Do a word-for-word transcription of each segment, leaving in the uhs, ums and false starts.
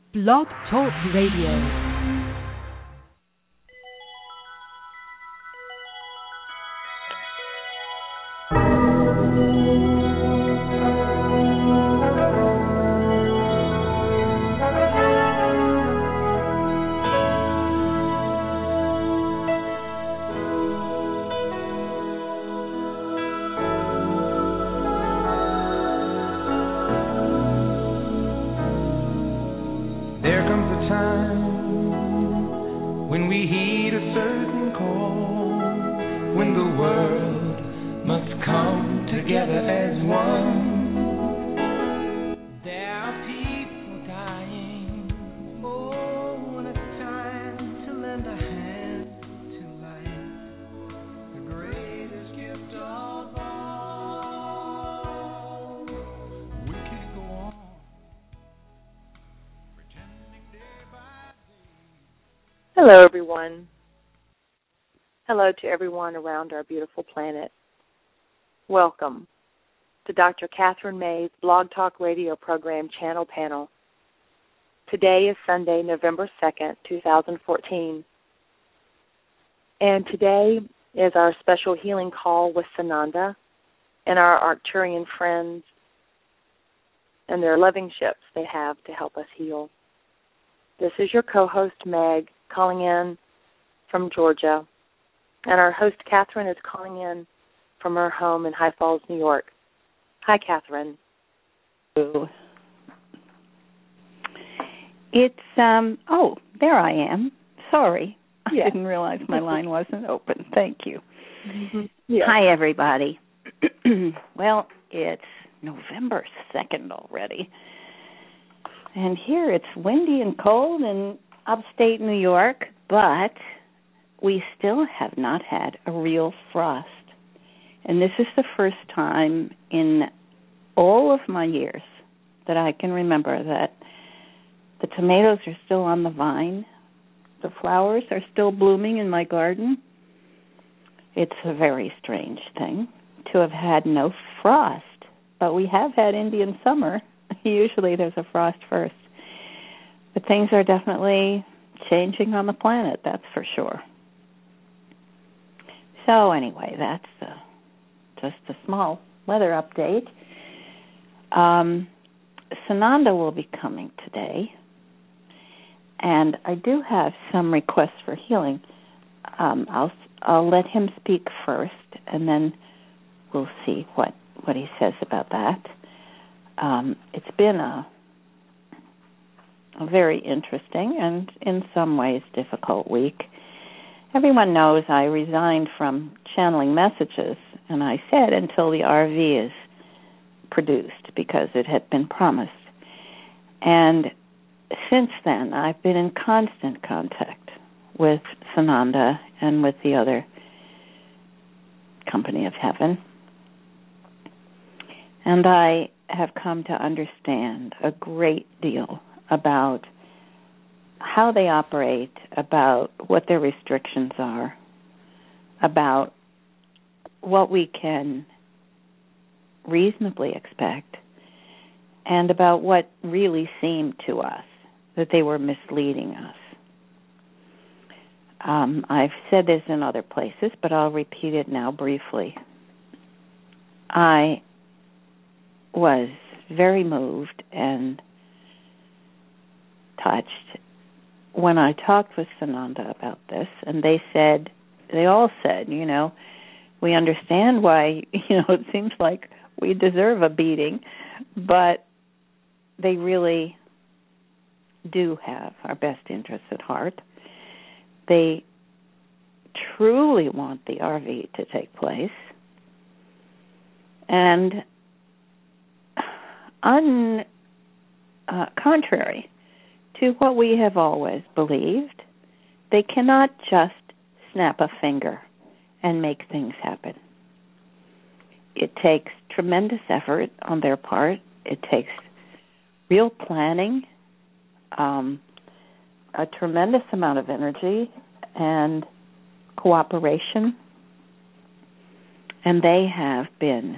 Blog Talk Radio. Hello, everyone. Hello to everyone around our beautiful planet. Welcome to Doctor Catherine May's Blog Talk Radio program Channel Panel. Today is Sunday, November second, twenty fourteen. And today is our special healing call with Sananda and our Arcturian friends and their loving ships they have to help us heal. This is your co-host, Meg, calling in from Georgia. And our host, Catherine, is calling in from her home in High Falls, New York. Hi, Catherine. Hello. It's, um, oh, there I am. Sorry. Yeah. I didn't realize my line wasn't open. Thank you. Mm-hmm. Yeah. Hi, everybody. Well, it's November second already. And here it's windy and cold in upstate New York, but we still have not had a real frost. And this is the first time in all of my years that I can remember that the tomatoes are still on the vine. The flowers are still blooming in my garden. It's a very strange thing to have had no frost, but we have had Indian summer. Usually there's a frost first. But things are definitely changing on the planet, that's for sure. So anyway, that's uh, just a small weather update. Um, Sananda will be coming today, and I do have some requests for healing. Um, I'll I'll let him speak first, and then we'll see what, what he says about that. Um, it's been a, a very interesting and in some ways difficult week. Everyone knows I resigned from channeling messages, and I said until the R V is produced because it had been promised. And since then, I've been in constant contact with Sananda and with the other Company of Heaven. And I have come to understand a great deal about how they operate, about what their restrictions are, about what we can reasonably expect, and about what really seemed to us that they were misleading us. Um, I've said this in other places, but I'll repeat it now briefly. I was very moved and touched when I talked with Sananda about this, and they said, they all said, you know, we understand why, you know, it seems like we deserve a beating, but they really do have our best interests at heart. They truly want the R V to take place. And on uh, contrary to what we have always believed, they cannot just snap a finger and make things happen. It takes tremendous effort on their part. It takes real planning, um, a tremendous amount of energy and cooperation, and they have been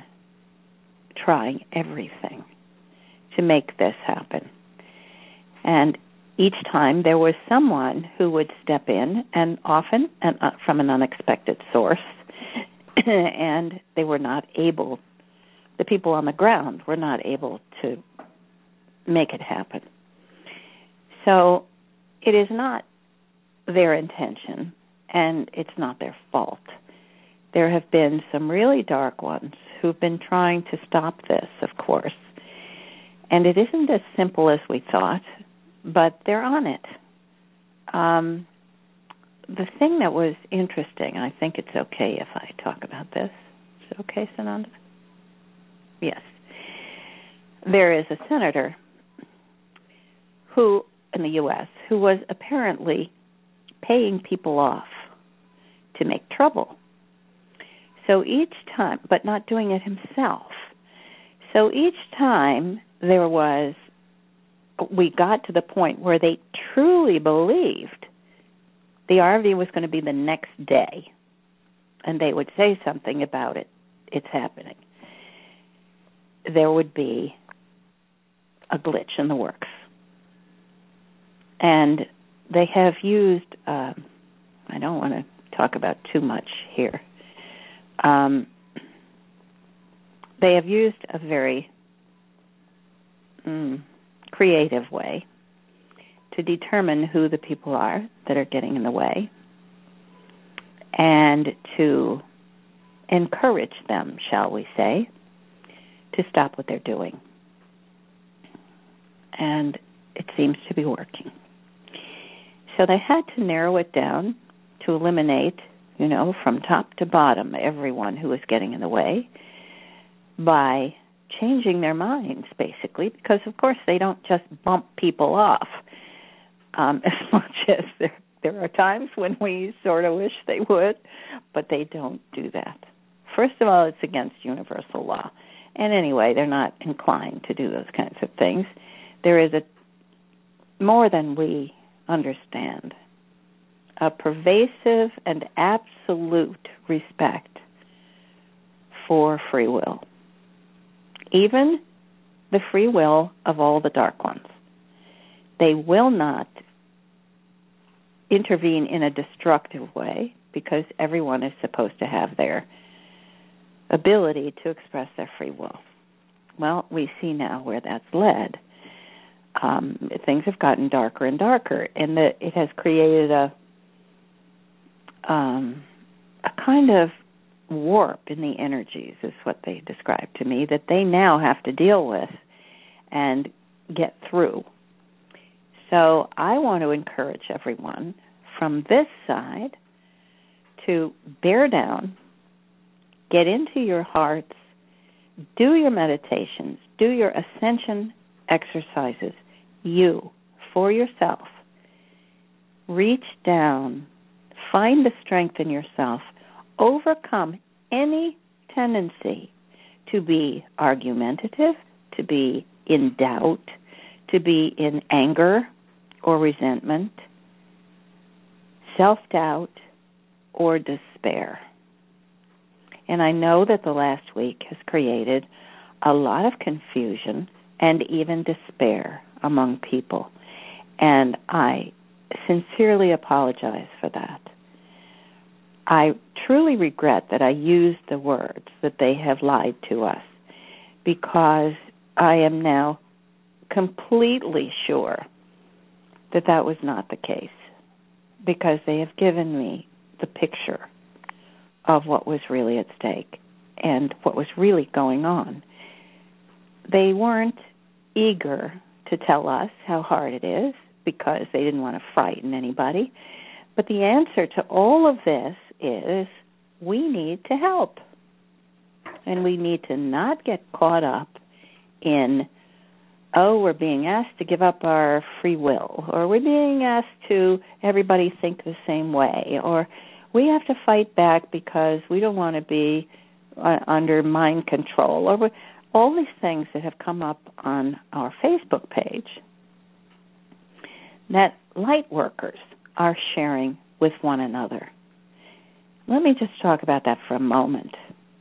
trying everything to make this happen. And each time there was someone who would step in, and often and, uh, from an unexpected source, and they were not able, the people on the ground were not able to make it happen. So it is not their intention, and it's not their fault. There have been some really dark ones who've been trying to stop this, of course. And it isn't as simple as we thought, but they're on it. Um, the thing that was interesting, I think it's okay if I talk about this. Is it okay, Sananda? Yes. There is a senator who, in the U S, who was apparently paying people off to make trouble. So each time, but not doing it himself. So each time there was, we got to the point where they truly believed the R V was going to be the next day, and they would say something about it, it's happening. There would be a glitch in the works. And they have used, um, I don't want to talk about too much here, um, they have used a very mm, creative way to determine who the people are that are getting in the way and to encourage them, shall we say, to stop what they're doing. And it seems to be working. So they had to narrow it down to eliminate, you know, from top to bottom, everyone who was getting in the way by changing their minds, basically, because, of course, they don't just bump people off um, as much as there, there are times when we sort of wish they would, but they don't do that. First of all, it's against universal law. And anyway, they're not inclined to do those kinds of things. There is a, more than we understand, a pervasive and absolute respect for free will. Even the free will of all the dark ones. They will not intervene in a destructive way because everyone is supposed to have their ability to express their free will. Well, we see now where that's led. Um, things have gotten darker and darker, and the, it has created a um, a kind of warp in the energies, is what they describe to me, that they now have to deal with and get through. So I want to encourage everyone from this side to bear down, get into your hearts, do your meditations, do your ascension exercises, you, for yourself. Reach down, find the strength in yourself, overcome any tendency to be argumentative, to be in doubt, to be in anger or resentment, self-doubt, or despair. And I know that the last week has created a lot of confusion and even despair among people. And I sincerely apologize for that. I truly regret that I used the words that they have lied to us, because I am now completely sure that that was not the case, because they have given me the picture of what was really at stake and what was really going on. They weren't eager to tell us how hard it is because they didn't want to frighten anybody. But the answer to all of this is we need to help. And we need to not get caught up in, oh, we're being asked to give up our free will, or we're being asked to everybody think the same way, or we have to fight back because we don't want to be uh, under mind control, or all these things that have come up on our Facebook page that light workers are sharing with one another. Let me just talk about that for a moment.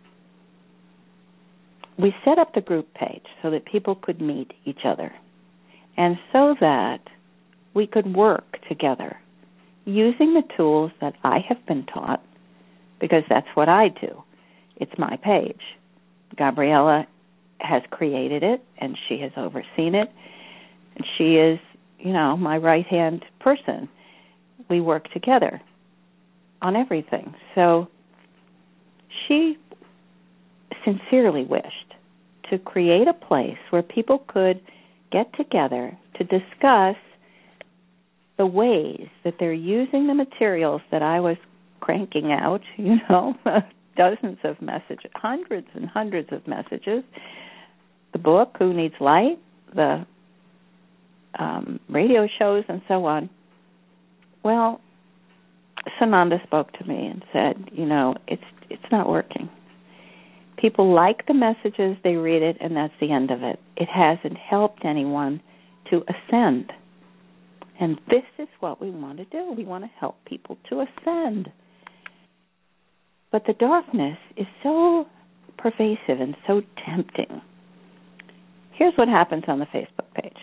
We set up the group page so that people could meet each other, and so that we could work together using the tools that I have been taught, because that's what I do. It's my page. Gabriella has created it, and she has overseen it. And she is, you know, my right-hand person. We work together on everything. So she sincerely wished to create a place where people could get together to discuss the ways that they're using the materials that I was cranking out, you know, dozens of messages, hundreds and hundreds of messages, the book, Who Needs Light, the um, radio shows, and so on. Well, Sananda spoke to me and said, you know, it's it's not working. People like the messages, they read it, and that's the end of it. It hasn't helped anyone to ascend. And this is what we want to do. We want to help people to ascend. But the darkness is so pervasive and so tempting. Here's what happens on the Facebook page.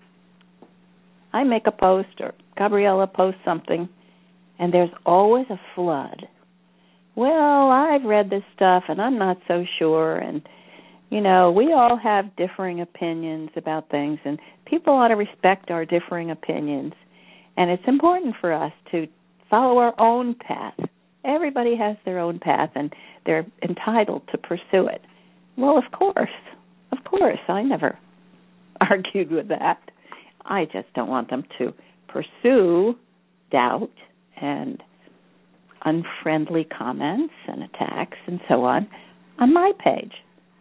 I make a post, or Gabriella posts something, and there's always a flood. Well, I've read this stuff, and I'm not so sure, and, you know, we all have differing opinions about things, and people ought to respect our differing opinions, and it's important for us to follow our own path. Everybody has their own path, and they're entitled to pursue it. Well, of course, of course, I never argued with that. I just don't want them to pursue doubt and unfriendly comments and attacks and so on on my page.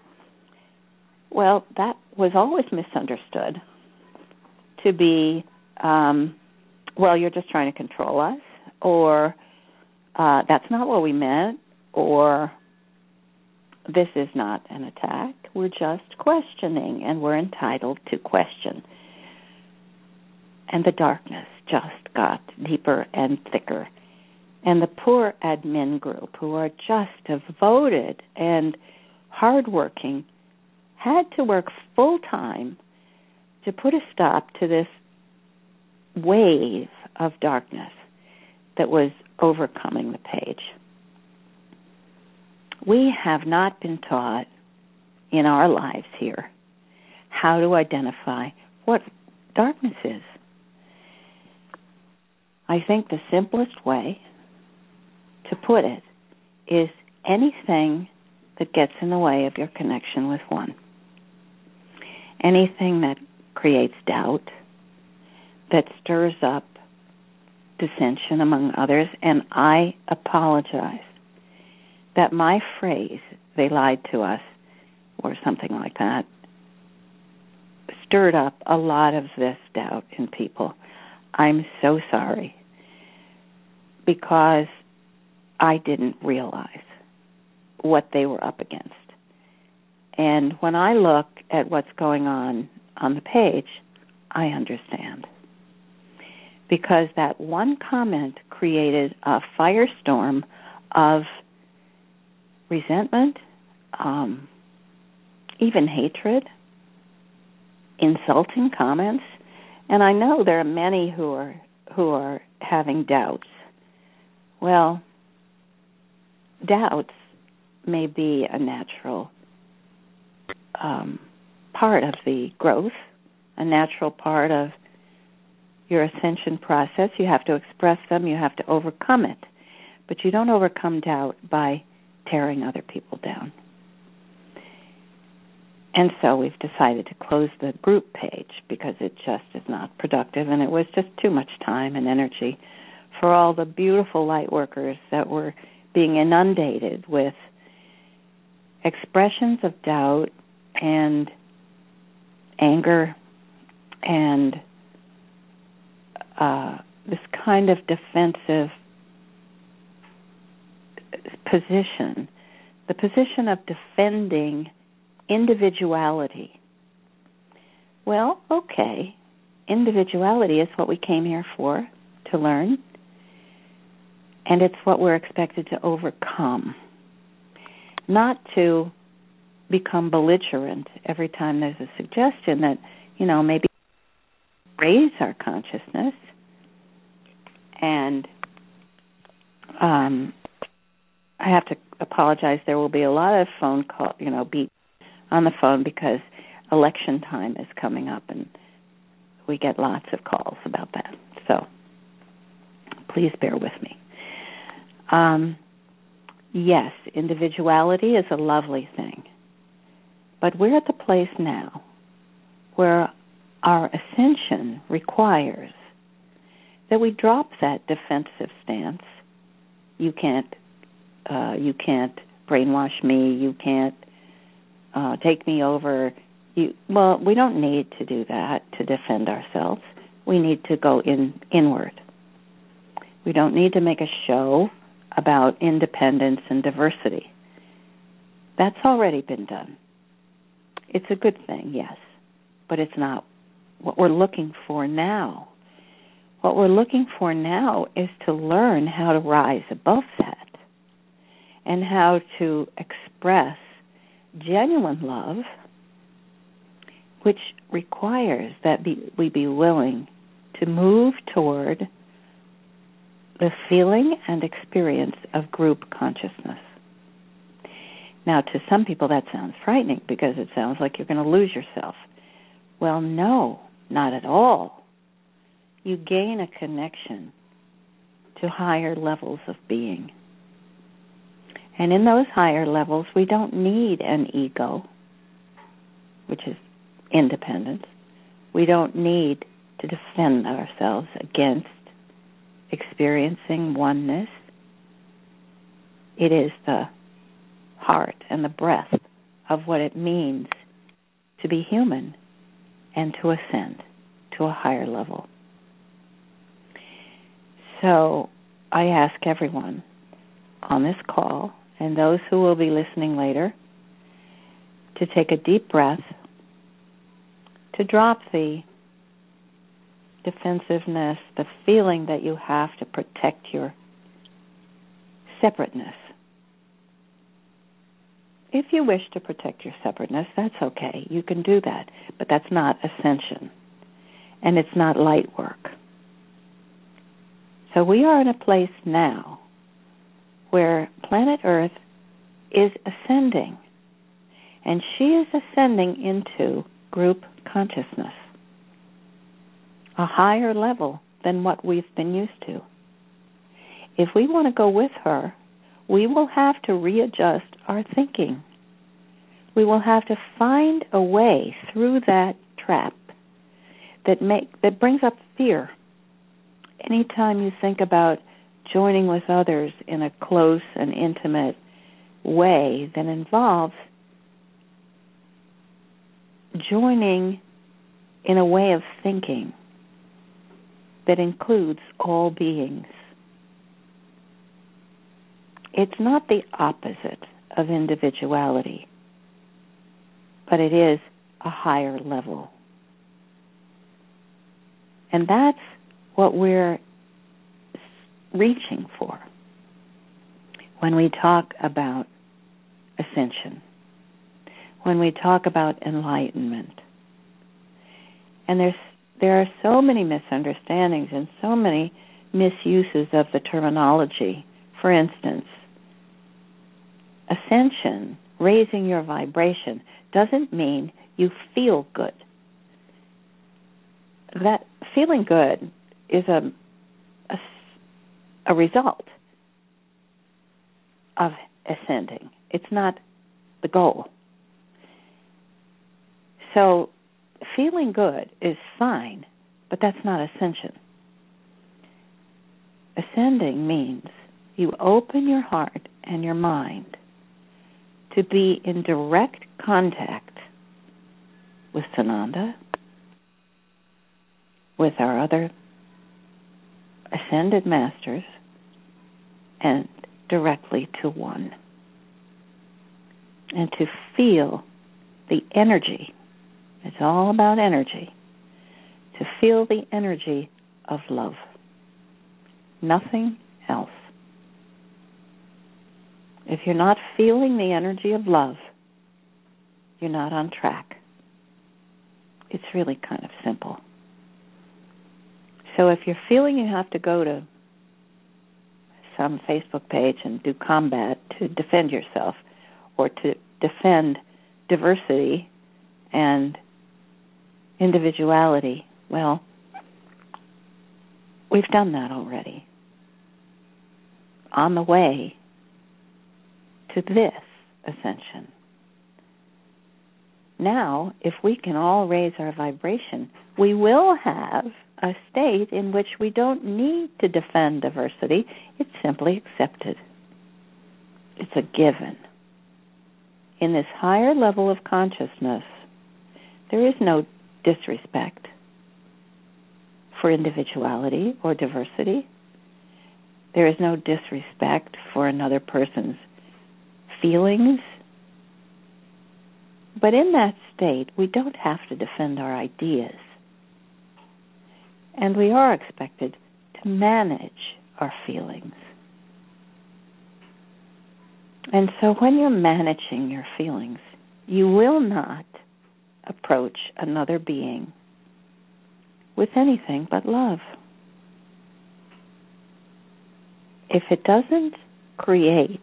Well, that was always misunderstood to be, um, well, you're just trying to control us, or uh, that's not what we meant, or this is not an attack. We're just questioning, and we're entitled to question. And the darkness just got deeper and thicker. And the poor admin group, who are just devoted and hardworking, had to work full-time to put a stop to this wave of darkness that was overcoming the page. We have not been taught in our lives here how to identify what darkness is. I think the simplest way to put it is anything that gets in the way of your connection with one. Anything that creates doubt, that stirs up dissension among others, and I apologize that my phrase, they lied to us, or something like that, stirred up a lot of this doubt in people. I'm so sorry, because I didn't realize what they were up against. And when I look at what's going on on the page, I understand. Because that one comment created a firestorm of resentment, um, even hatred, insulting comments. And I know there are many who are who are having doubts. Well, doubts may be a natural um, part of the growth, a natural part of your ascension process. You have to express them. You have to overcome it. But you don't overcome doubt by tearing other people down. And so we've decided to close the group page because it just is not productive, and it was just too much time and energy for all the beautiful light workers that were being inundated with expressions of doubt and anger and uh, this kind of defensive position, the position of defending individuality. Well, okay, individuality is what we came here for, to learn, and it's what we're expected to overcome, not to become belligerent every time there's a suggestion that, you know, maybe raise our consciousness. And um, I have to apologize. There will be a lot of phone call, you know, beat on the phone because election time is coming up, and we get lots of calls about that. So please bear with me. Um, yes, individuality is a lovely thing, but we're at the place now where our ascension requires that we drop that defensive stance. You can't, uh, you can't brainwash me. You can't uh, take me over. You, well, we don't need to do that to defend ourselves. We need to go in inward. We don't need to make a show about independence and diversity. That's already been done. It's a good thing, yes, but it's not what we're looking for now. What we're looking for now is to learn how to rise above that and how to express genuine love, which requires that be, we be willing to move toward the feeling and experience of group consciousness. Now, to some people that sounds frightening because it sounds like you're going to lose yourself. Well, no, not at all. You gain a connection to higher levels of being. And in those higher levels, we don't need an ego, which is independence. We don't need to defend ourselves against experiencing oneness. It is the heart and the breath of what it means to be human and to ascend to a higher level. So I ask everyone on this call and those who will be listening later to take a deep breath, to drop the defensiveness, the feeling that you have to protect your separateness. If you wish to protect your separateness, that's okay. You can do that, but that's not ascension, and it's not light work. So we are in a place now where planet Earth is ascending, and she is ascending into group consciousness, a higher level than what we've been used to. If we want to go with her, we will have to readjust our thinking. We will have to find a way through that trap that make that brings up fear. Anytime you think about joining with others in a close and intimate way that involves joining in a way of thinking that includes all beings, it's not the opposite of individuality, but it is a higher level. And that's what we're reaching for when we talk about ascension, when we talk about enlightenment. And there's there are so many misunderstandings and so many misuses of the terminology. For instance, ascension, raising your vibration, doesn't mean you feel good. That feeling good is a, a, a result of ascending. It's not the goal. So feeling good is fine, but that's not ascension. Ascending means you open your heart and your mind to be in direct contact with Sananda, with our other ascended masters, and directly to one. And to feel the energy. It's all about energy. To feel the energy of love. Nothing else. If you're not feeling the energy of love, you're not on track. It's really kind of simple. So if you're feeling you have to go to some Facebook page and do combat to defend yourself or to defend diversity and individuality, well, we've done that already. On the way to this ascension. Now, if we can all raise our vibration, we will have a state in which we don't need to defend diversity. It's simply accepted. It's a given. In this higher level of consciousness, there is no disrespect for individuality or diversity. There is no disrespect for another person's feelings. But in that state, we don't have to defend our ideas. And we are expected to manage our feelings. And so when you're managing your feelings, you will not approach another being with anything but love. If it doesn't create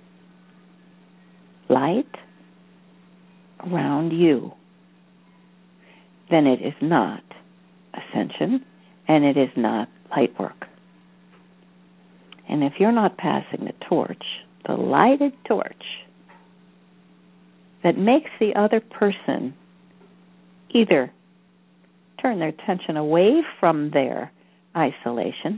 light around you, then it is not ascension and it is not light work. And if you're not passing the torch, the lighted torch that makes the other person either turn their attention away from their isolation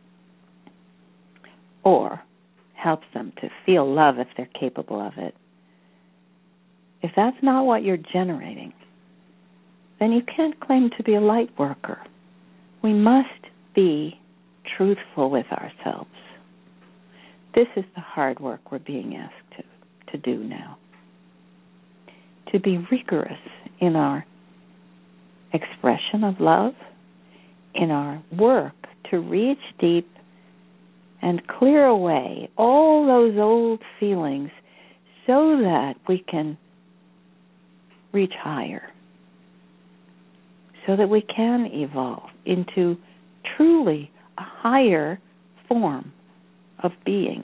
or helps them to feel love if they're capable of it, if that's not what you're generating, then you can't claim to be a light worker. We must be truthful with ourselves. This is the hard work we're being asked to, to do now. To be rigorous in our expression of love, in our work to reach deep and clear away all those old feelings so that we can reach higher, so that we can evolve into truly a higher form of being.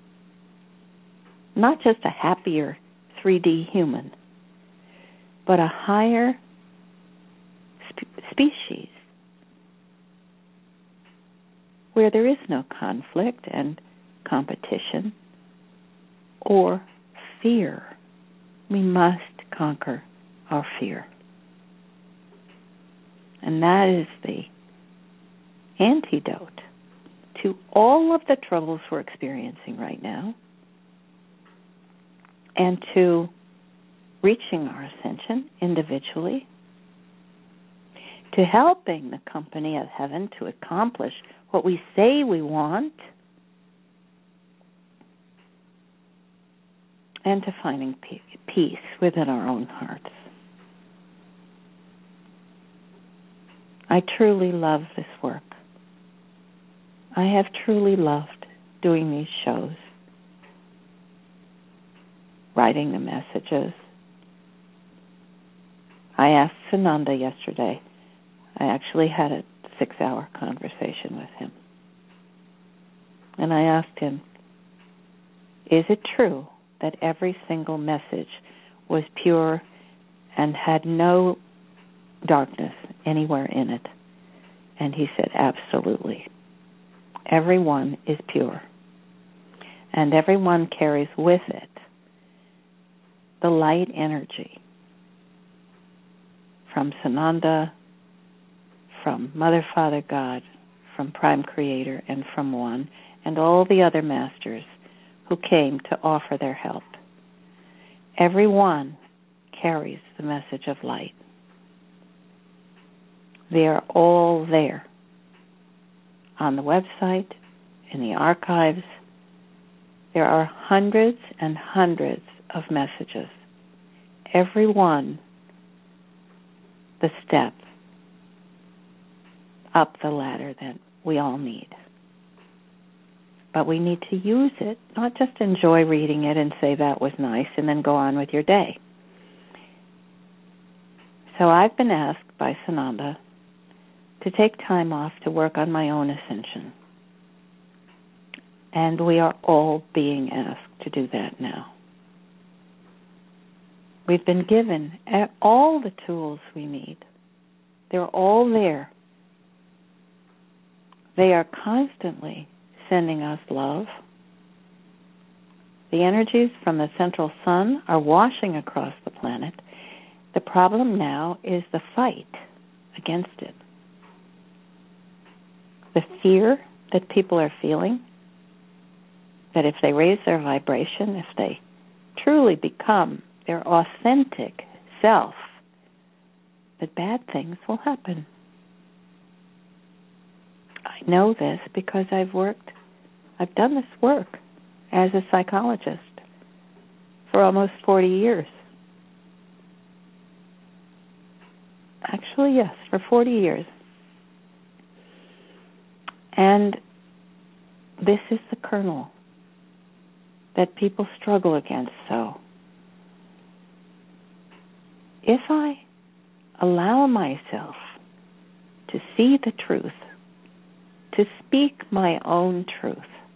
Not just a happier three D human, but a higher sp- species where there is no conflict and competition or fear. We must conquer our fear. And that is the antidote to all of the troubles we're experiencing right now and to reaching our ascension individually, to helping the company of heaven to accomplish what we say we want, and to finding peace within our own hearts. I truly love this work. I have truly loved doing these shows, writing the messages. I asked Sananda yesterday. I actually had a six-hour conversation with him. And I asked him, is it true that every single message was pure and had no darkness anywhere in it? And he said, absolutely. Every one is pure. And every one carries with it the light energy from Sananda, from Mother, Father, God, from Prime Creator, and from One, and all the other masters who came to offer their help. Every one carries the message of light. They are all there on the website, in the archives. There are hundreds and hundreds of messages. Every one the step up the ladder that we all need. But we need to use it, not just enjoy reading it and say that was nice and then go on with your day. So I've been asked by Sananda to take time off to work on my own ascension. And we are all being asked to do that now. We've been given all the tools we need. They're all there. They are constantly sending us love. The energies from the central sun are washing across the planet. The problem now is the fight against it. The fear that people are feeling, that if they raise their vibration, if they truly become their authentic self, that bad things will happen. I know this because I've worked, I've done this work as a psychologist for almost forty years. Actually, yes, for forty years. And this is the kernel that people struggle against. So, if I allow myself to see the truth, to speak my own truth,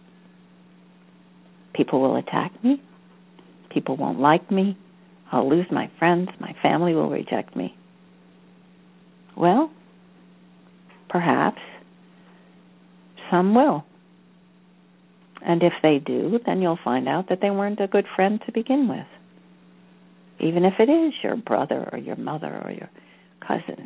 people will attack me, people won't like me, I'll lose my friends, my family will reject me. Well, perhaps some will. And if they do, then you'll find out that they weren't a good friend to begin with. Even if it is your brother or your mother or your cousin.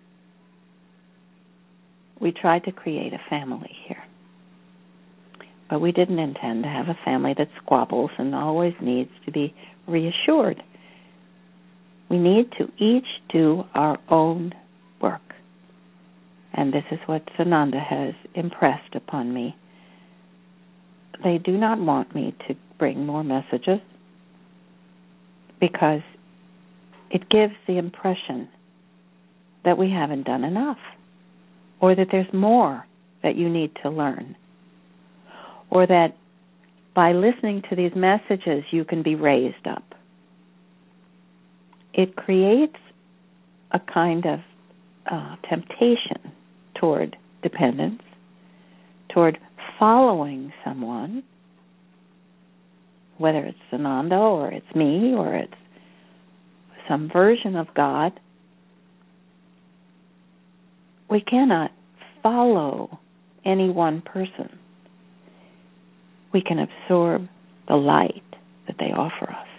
We tried to create a family here. But we didn't intend to have a family that squabbles and always needs to be reassured. We need to each do our own work. And this is what Sananda has impressed upon me. They do not want me to bring more messages because it gives the impression that we haven't done enough, or that there's more that you need to learn, or that by listening to these messages you can be raised up. It creates a kind of uh, temptation toward dependence, toward following someone, whether it's Sananda or it's me or it's some version of God. We cannot follow any one person. We can absorb the light that they offer us.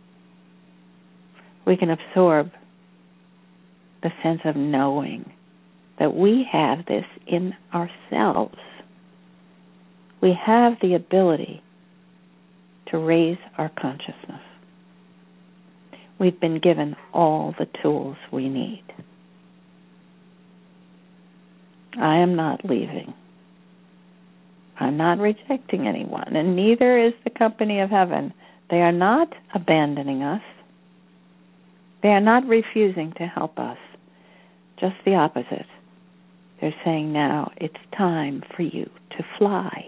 We can absorb the sense of knowing that we have this in ourselves. We have the ability to raise our consciousness. We've been given all the tools we need. I am not leaving. I'm not rejecting anyone, and neither is the company of heaven. They are not abandoning us. They are not refusing to help us. Just the opposite. They're saying now it's time for you to fly.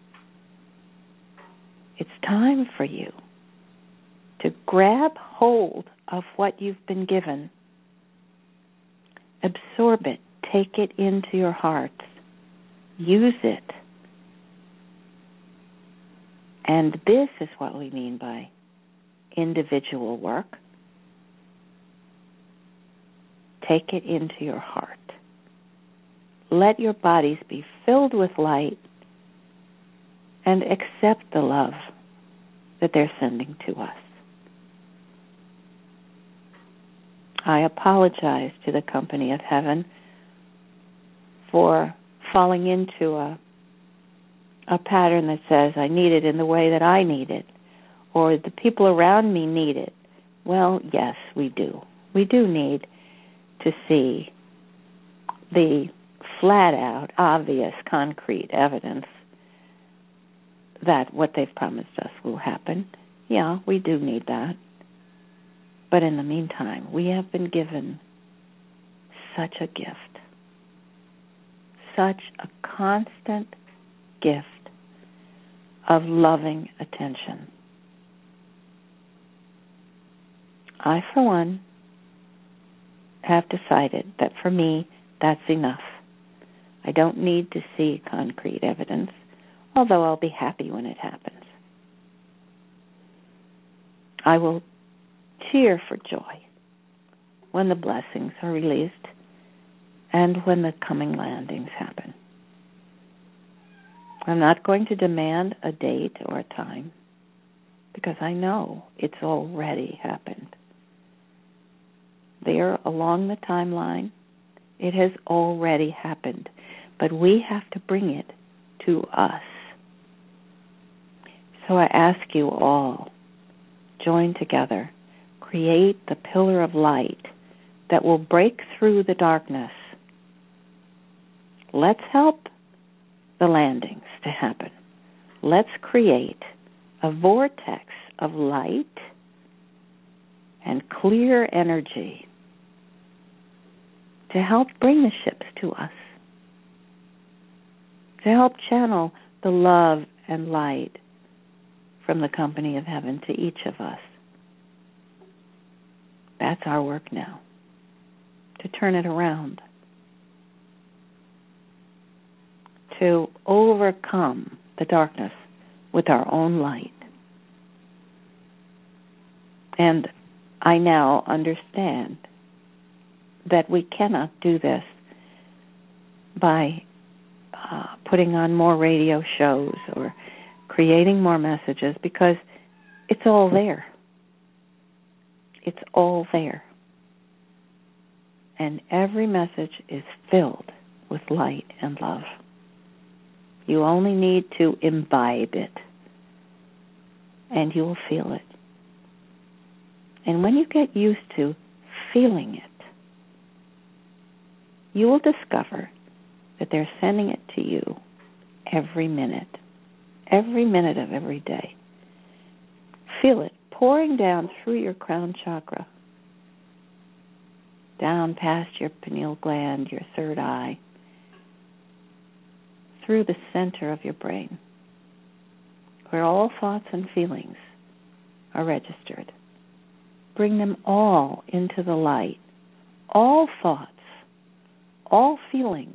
It's time for you to grab hold of what you've been given. Absorb it. Take it into your heart. Use it. And this is what we mean by individual work. Take it into your heart. Let your bodies be filled with light and accept the love that they're sending to us. I apologize to the company of heaven for falling into a a pattern that says I need it in the way that I need it, or the people around me need it. Well, yes, we do. We do need to see the flat-out, obvious, concrete evidence that what they've promised us will happen. Yeah, we do need that. But in the meantime, we have been given such a gift, such a constant gift of loving attention. I, for one, have decided that for me, that's enough. I don't need to see concrete evidence, although I'll be happy when it happens. I will cheer for joy when the blessings are released and when the coming landings happen. I'm not going to demand a date or a time because I know it's already happened. There along the timeline, it has already happened, but we have to bring it to us. So I ask you all, join together, create the pillar of light that will break through the darkness. Let's help the landings to happen. Let's create a vortex of light and clear energy to help bring the ships to us, to help channel the love and light from the company of heaven to each of us. That's our work now, to turn it around, to overcome the darkness with our own light. And I now understand that we cannot do this by uh, putting on more radio shows or creating more messages, because it's all there. It's all there. And every message is filled with light and love. You only need to imbibe it, and you will feel it. And when you get used to feeling it, you will discover that they're sending it to you every minute, every minute of every day. Feel it pouring down through your crown chakra, down past your pineal gland, your third eye, through the center of your brain, where all thoughts and feelings are registered. Bring them all into the light. All thoughts, all feelings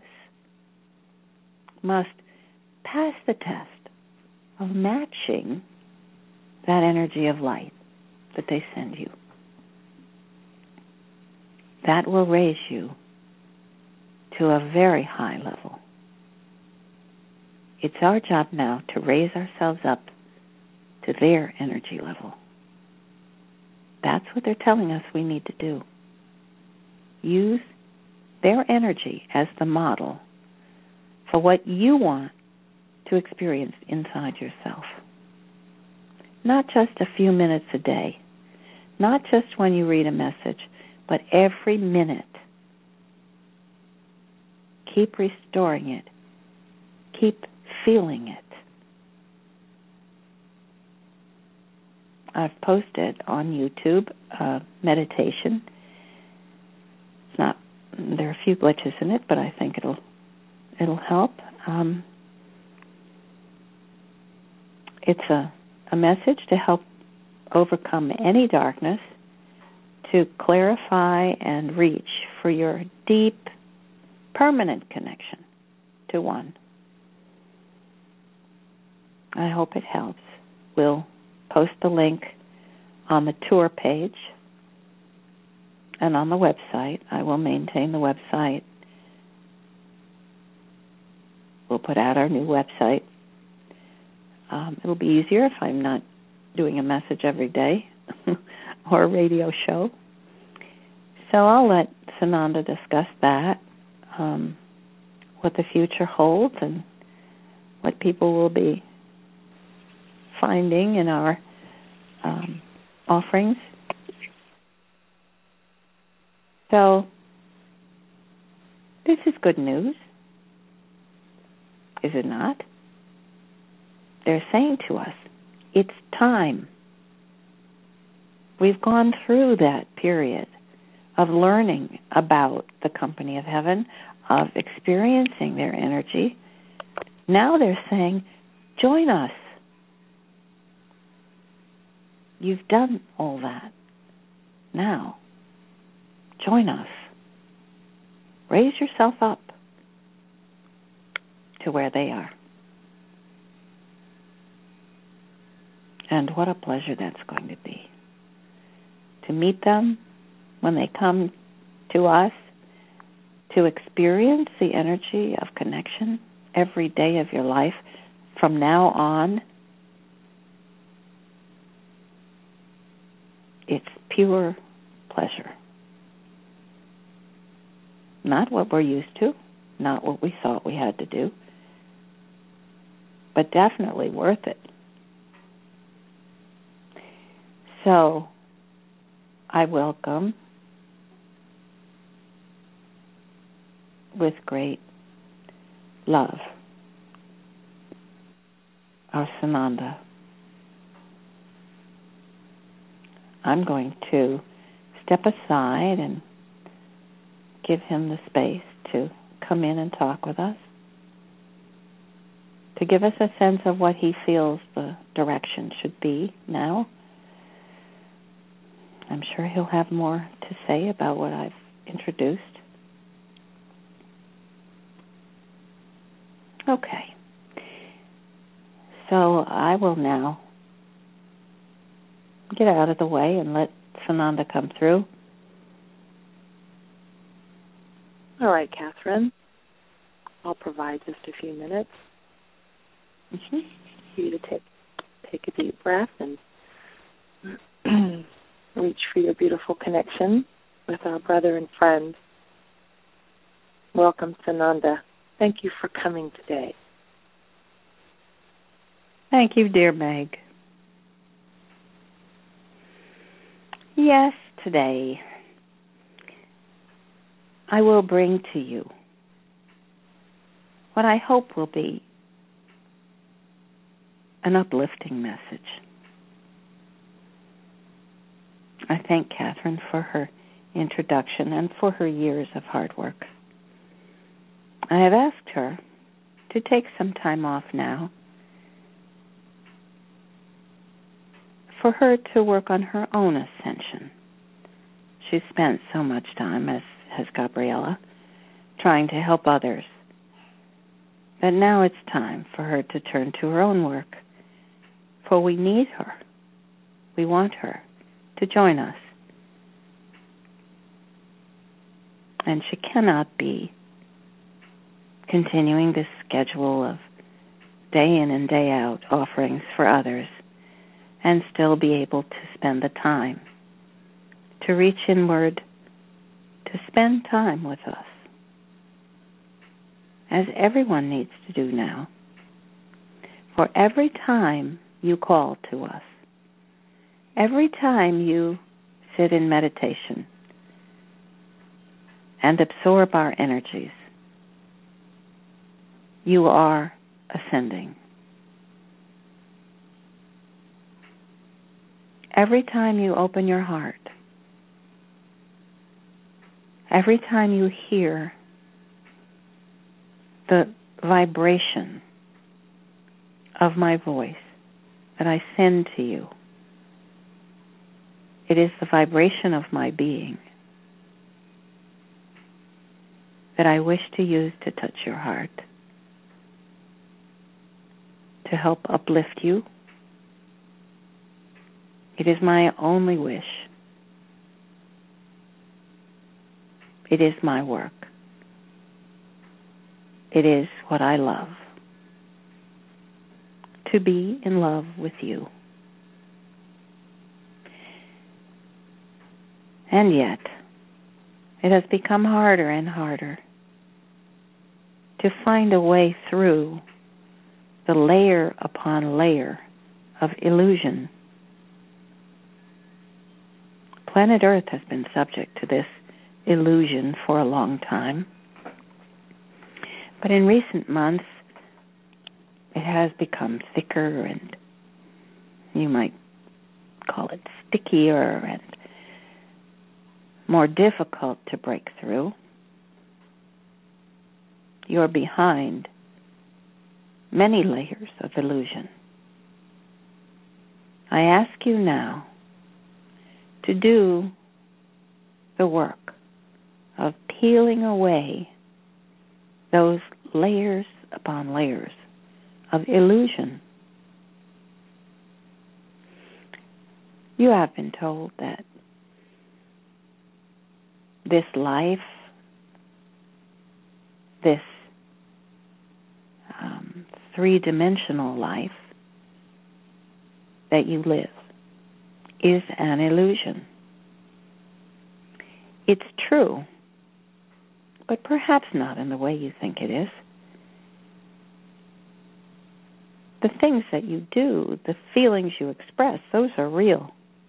must pass the test of matching that energy of light that they send you. That will raise you to a very high level. It's our job now to raise ourselves up to their energy level. That's what they're telling us we need to do. Use their energy as the model for what you want to experience inside yourself. Not just a few minutes a day, not just when you read a message, but every minute. Keep restoring it. Keep feeling it. I've posted on YouTube a meditation. It's not, there are a few glitches in it, but I think it'll it'll help. Um, it's a, a message to help overcome any darkness, to clarify and reach for your deep, permanent connection to one. I hope it helps. We'll post the link on the tour page and on the website. I will maintain the website. We'll put out our new website. Um, it'll be easier if I'm not doing a message every day or a radio show. So I'll let Sananda discuss that, um, what the future holds and what people will be finding in our um, offerings. So this is good news, is it not? They're saying to us, it's time. We've gone through that period of learning about the company of heaven, of experiencing their energy. Now they're saying, join us. You've done all that. Now, join us. Raise yourself up. to where they are. And what a pleasure that's going to be. To meet them when they come to us, to experience the energy of connection every day of your life from now on. It's pure pleasure. Not what we're used to, not what we thought we had to do, but definitely worth it. So, I welcome with great love our Sananda. I'm going to step aside and give him the space to come in and talk with us, to give us a sense of what he feels the direction should be now. I'm sure he'll have more to say about what I've introduced. Okay. So I will now get out of the way and let Sananda come through. All right, Catherine. I'll provide just a few minutes Mm-hmm. for you to take take a deep breath and reach for your beautiful connection with our brother and friend. Welcome, Sananda. Thank you for coming today. Thank you, dear Meg. Yes, today I will bring to you what I hope will be an uplifting message. I thank Catherine for her introduction and for her years of hard work. I have asked her to take some time off now for her to work on her own ascension. She's spent so much time, as has Gabriella, trying to help others. But now it's time for her to turn to her own work, for we need her. We want her to join us. And she cannot be continuing this schedule of day in and day out offerings for others and still be able to spend the time to reach inward, to spend time with us, as everyone needs to do now. For every time you call to us, every time you sit in meditation and absorb our energies, you are ascending. Every time you open your heart, every time you hear the vibration of my voice that I send to you, it is the vibration of my being that I wish to use to touch your heart, to help uplift you. It is my only wish. It is my work. It is what I love, to be in love with you. And yet, it has become harder and harder to find a way through the layer upon layer of illusion. Planet Earth has been subject to this illusion for a long time. But in recent months, it has become thicker and you might call it stickier and more difficult to break through. You're behind many layers of illusion. I ask you now to do the work of peeling away those layers upon layers of illusion. You have been told that this life, this um, three-dimensional life that you live, is an illusion. It's true, but perhaps not in the way you think it is. The things that you do, the feelings you express, those are real.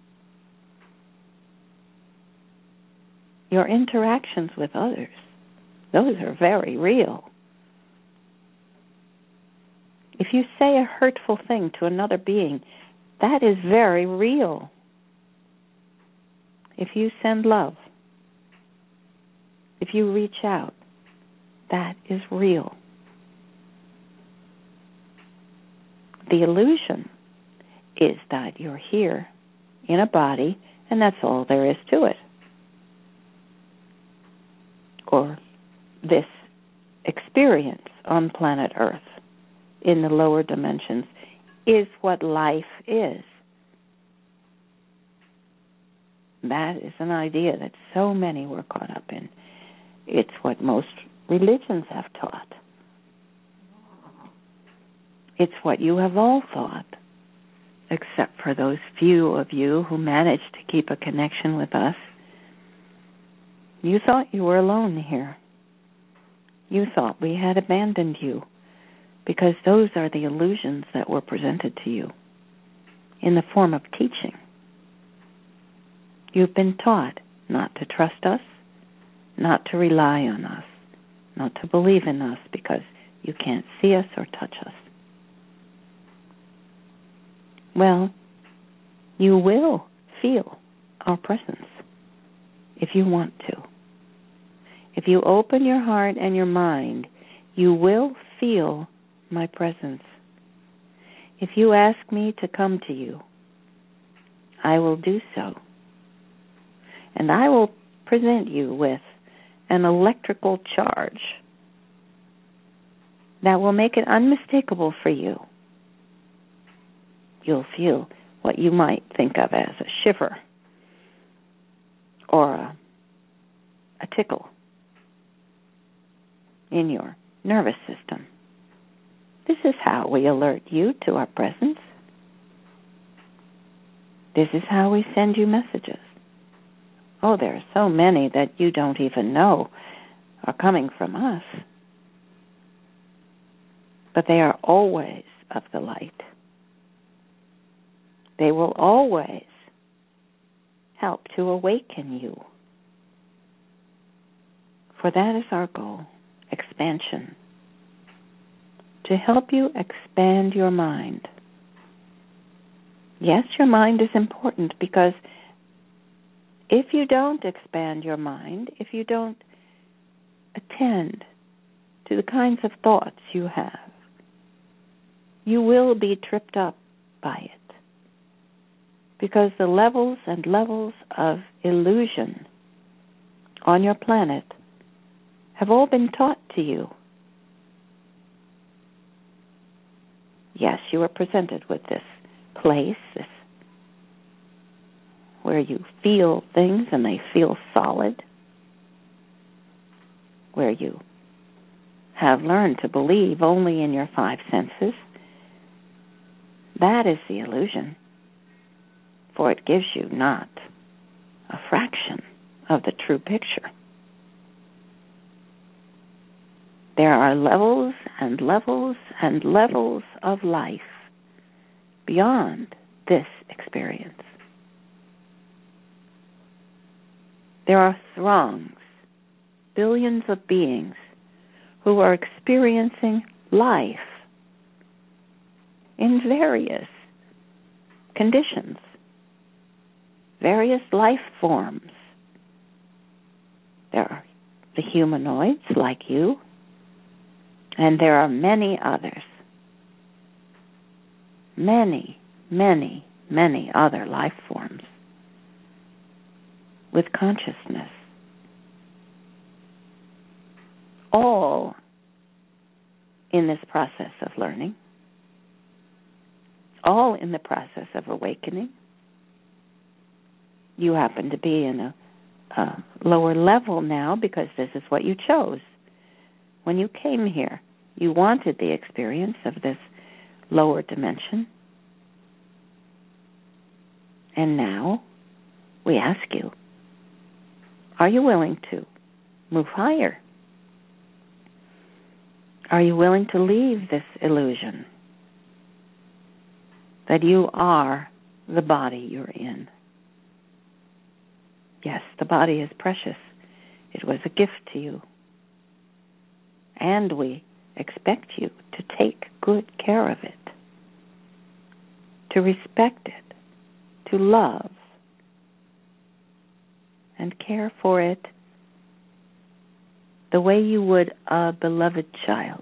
Your interactions with others, those are very real. If you say a hurtful thing to another being, that is very real. If you send love, if you reach out, that is real. The illusion is that you're here in a body and that's all there is to it. Or this experience on planet Earth in the lower dimensions is what life is. That is an idea that so many were caught up in. It's what most religions have taught. It's what you have all thought, except for those few of you who managed to keep a connection with us. You thought you were alone here. You thought we had abandoned you, because those are the illusions that were presented to you in the form of teaching. You've been taught not to trust us, not to rely on us, not to believe in us because you can't see us or touch us. Well, you will feel our presence if you want to. If you open your heart and your mind, you will feel my presence. If you ask me to come to you, I will do so. And I will present you with an electrical charge that will make it unmistakable for you. You'll feel what you might think of as a shiver or a, a tickle in your nervous system. This is how we alert you to our presence. This is how we send you messages. Oh, there are so many that you don't even know are coming from us. But they are always of the light. They will always help to awaken you. For that is our goal, expansion. To help you expand your mind. Yes, your mind is important because if you don't expand your mind, if you don't attend to the kinds of thoughts you have, you will be tripped up by it. Because the levels and levels of illusion on your planet have all been taught to you. Yes, you are presented with this place, this where you feel things and they feel solid, where you have learned to believe only in your five senses. That is the illusion, for it gives you not a fraction of the true picture. There are levels and levels and levels of life beyond this experience. There are throngs, billions of beings who are experiencing life in various conditions, various life forms. There are the humanoids like you, and there are many others. Many, many, many other life forms with consciousness. All in this process of learning, all in the process of awakening. You happen to be in a, a lower level now because this is what you chose. When you came here, you wanted the experience of this lower dimension. And now we ask you, are you willing to move higher? Are you willing to leave this illusion that you are the body you're in? Yes, the body is precious. It was a gift to you. And we expect you to take good care of it, to respect it, to love, and care for it the way you would a beloved child.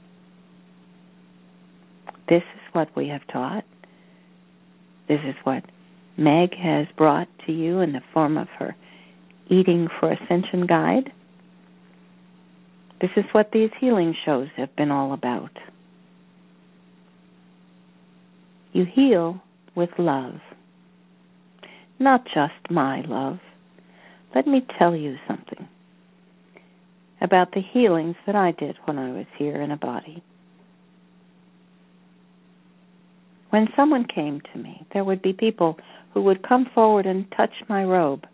This is what we have taught. This is what Meg has brought to you in the form of her Eating for Ascension guide. This is what these healing shows have been all about. You heal with love, not just my love. Let me tell you something about the healings that I did when I was here in a body. When someone came to me, there would be people who would come forward and touch my robe.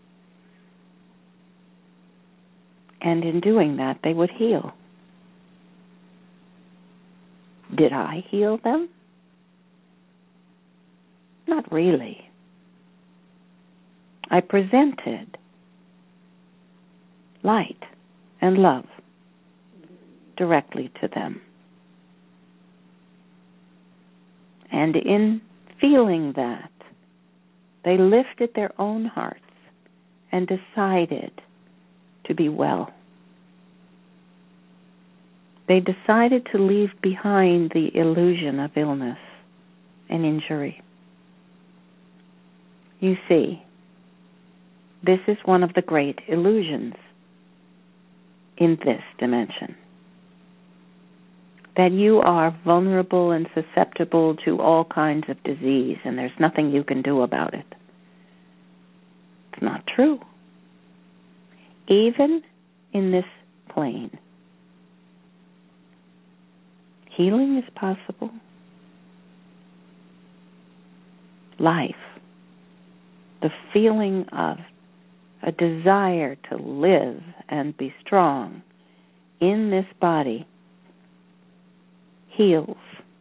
And in doing that, they would heal. Did I heal them? Not really. I presented light and love directly to them. And in feeling that, they lifted their own hearts and decided to be well. They decided to leave behind the illusion of illness and injury. You see, this is one of the great illusions in this dimension, that you are vulnerable and susceptible to all kinds of disease and there's nothing you can do about it. It's not true. Even in this plane, healing is possible. Life, the feeling of a desire to live and be strong in this body, heals.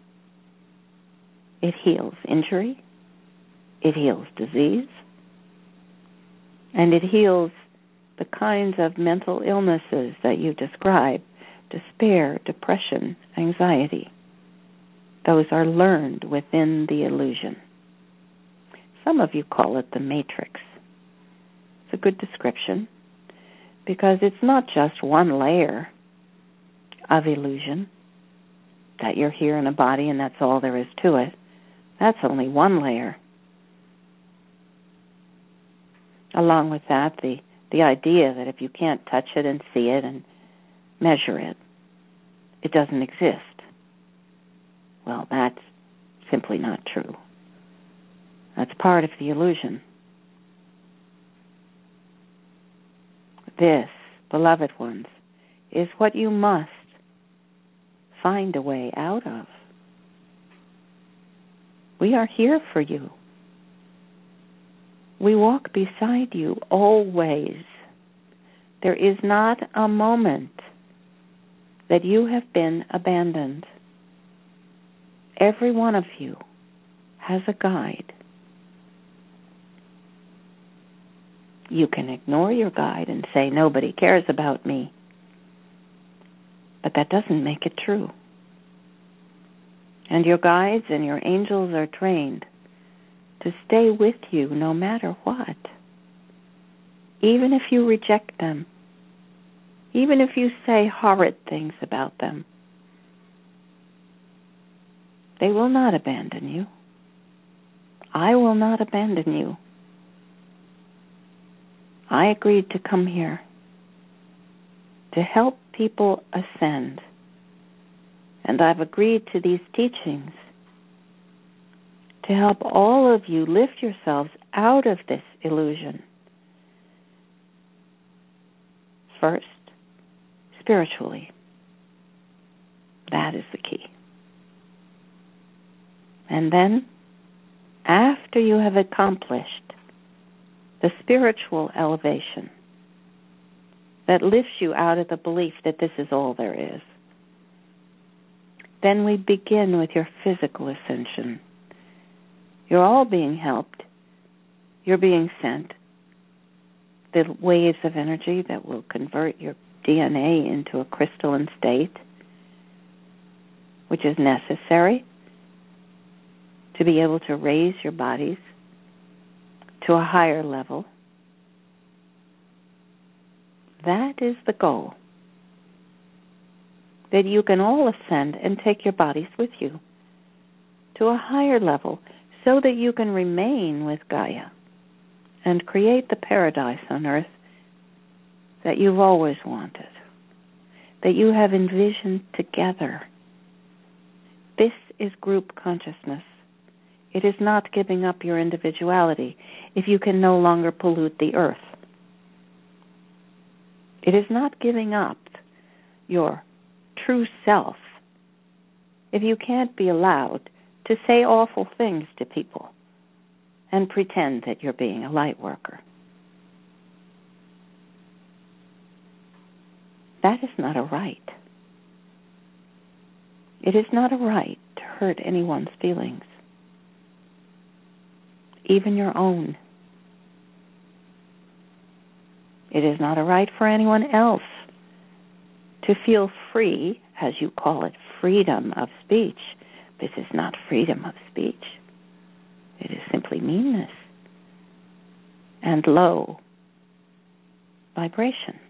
It heals injury, it heals disease, and it heals the kinds of mental illnesses that you describe: despair, depression, anxiety. Those are learned within the illusion. Some of you call it the matrix. It's a good description because it's not just one layer of illusion, that you're here in a body and that's all there is to it. That's only one layer. Along with that, the, the idea that if you can't touch it and see it and measure it, it doesn't exist. Well, that's simply not true. That's part of the illusion. This, beloved ones, is what you must find a way out of. We are here for you. We walk beside you always. There is not a moment that you have been abandoned. Every one of you has a guide. You can ignore your guide and say, nobody cares about me. But that doesn't make it true. And your guides and your angels are trained to stay with you no matter what. Even if you reject them. Even if you say horrid things about them. They will not abandon you. I will not abandon you. I agreed to come here to help people ascend And I've agreed to these teachings to help all of you lift yourselves out of this illusion. First, spiritually. That is the key. And then, after you have accomplished the spiritual elevation that lifts you out of the belief that this is all there is, then we begin with your physical ascension. You're all being helped. You're being sent the waves of energy that will convert your D N A into a crystalline state, which is necessary to be able to raise your bodies to a higher level. That is the goal. That you can all ascend and take your bodies with you to a higher level so that you can remain with Gaia and create the paradise on earth that you've always wanted, that you have envisioned together. This is group consciousness. It is not giving up your individuality if you can no longer pollute the earth. It is not giving up your true self if you can't be allowed to say awful things to people and pretend that you're being a light worker. That is not a right. It is not a right to hurt anyone's feelings, even your own. It is not a right for anyone else to feel free, as you call it, freedom of speech. This is not freedom of speech. It is simply meanness and low vibration.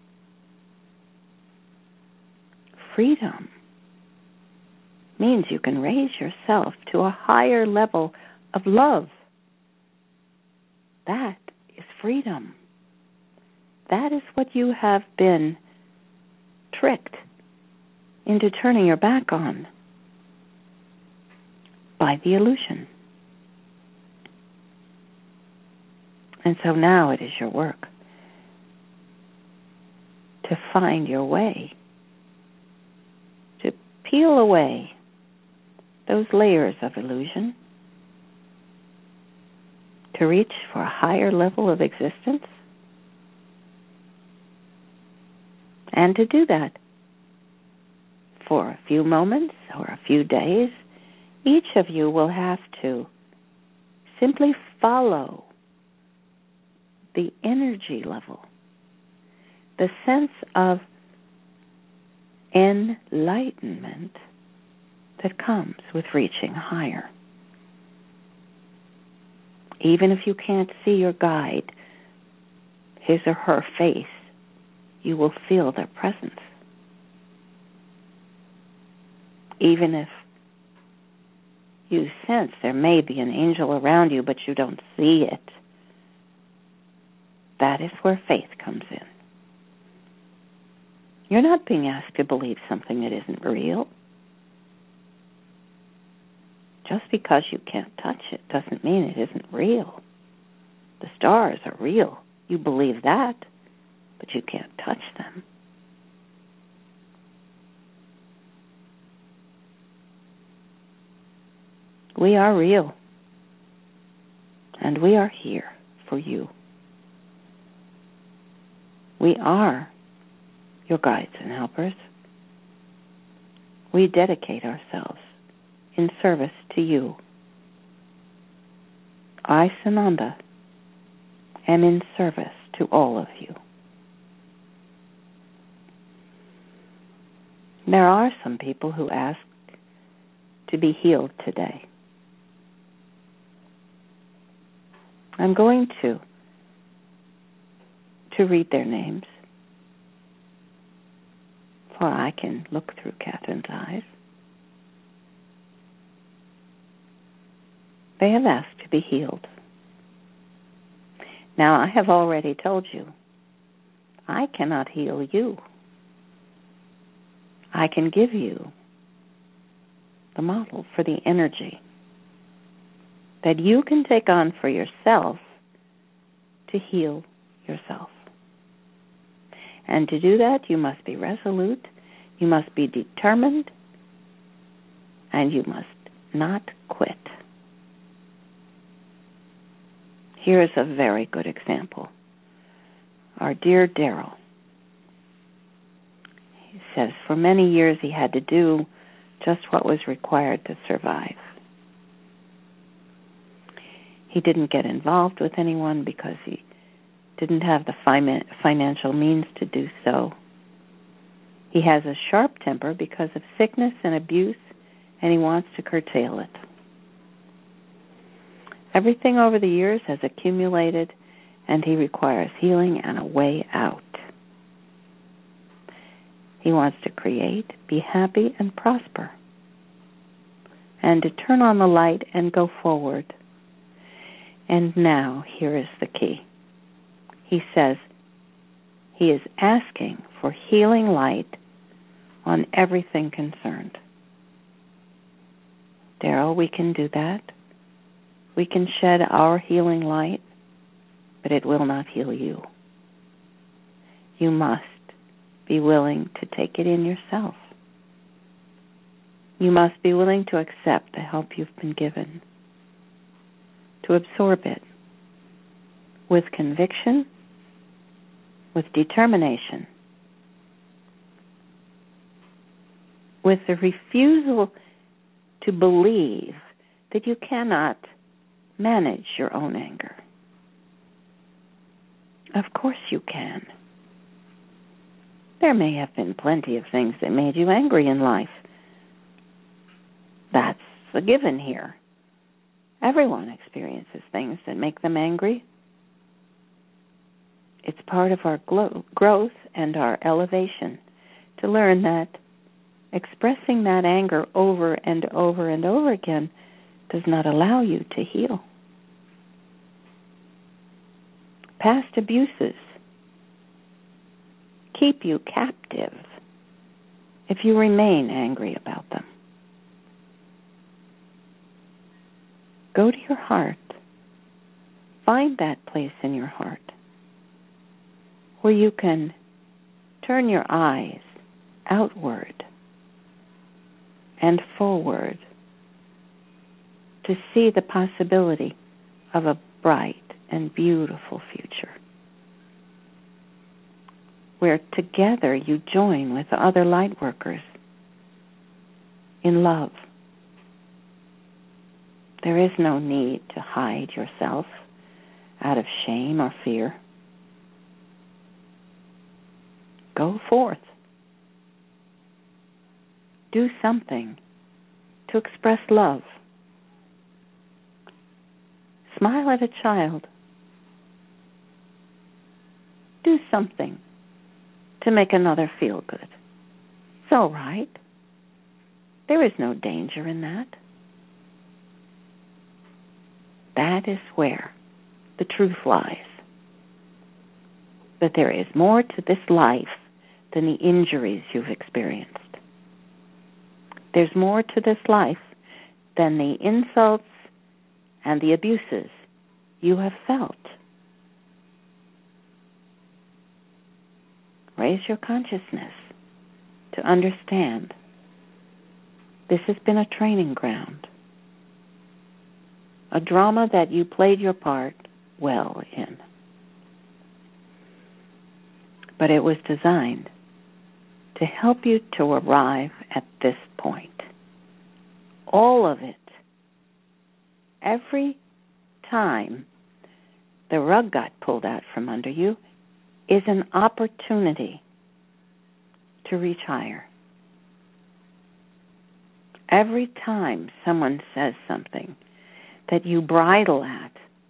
Freedom means you can raise yourself to a higher level of love. That is freedom. That is what you have been tricked into turning your back on by the illusion. And so now it is your work to find your way, to peel away those layers of illusion, to reach for a higher level of existence. And to do that for a few moments or a few days, each of you will have to simply follow the energy level, the sense of enlightenment that comes with reaching higher. Even if you can't see your guide, his or her face, you will feel their presence. Even if you sense there may be an angel around you, but you don't see it, that is where faith comes in. You're not being asked to believe something that isn't real. Just because you can't touch it doesn't mean it isn't real. The stars are real. You believe that, but you can't touch them. We are real, and we are here for you. We are your guides and helpers. We dedicate ourselves in service to you. I, Sananda, am in service to all of you. There are some people who ask to be healed today. I'm going to to read their names, for I can look through Catherine's eyes. They have asked to be healed. Now, I have already told you, I cannot heal you. I can give you the model for the energy that you can take on for yourself to heal yourself. And to do that, you must be resolute, you must be determined, and you must not quit. Here is a very good example. Our dear Daryl. He says for many years he had to do just what was required to survive. He didn't get involved with anyone because he didn't have the financial means to do so. He has a sharp temper because of sickness and abuse, and he wants to curtail it. Everything over the years has accumulated, and he requires healing and a way out. He wants to create, be happy, and prosper, and to turn on the light and go forward. And now, here is the key. He says he is asking for healing light on everything concerned. Daryl, we can do that. We can shed our healing light, but it will not heal you. You must be willing to take it in yourself. You must be willing to accept the help you've been given, to absorb it with conviction, with determination, with the refusal to believe that you cannot manage your own anger. Of course you can. There may have been plenty of things that made you angry in life. That's a given here. Everyone experiences things that make them angry. It's part of our glo- growth and our elevation to learn that expressing that anger over and over and over again does not allow you to heal. Past abuses keep you captive if you remain angry about them. Go to your heart. Find that place in your heart where you can turn your eyes outward and forward to see the possibility of a bright and beautiful future, where together you join with other light workers in love. There is no need to hide yourself out of shame or fear. Go forth. Do something to express love. Smile at a child. Do something to make another feel good. It's all right. There is no danger in that. That is where the truth lies. That there is more to this life than the injuries you've experienced. There's more to this life than the insults and the abuses you have felt. Raise your consciousness to understand this has been a training ground, a drama that you played your part well in. But it was designed to help you to arrive at this point. All of it. Every time the rug got pulled out from under you is an opportunity to reach higher. Every time someone says something that you bridle at,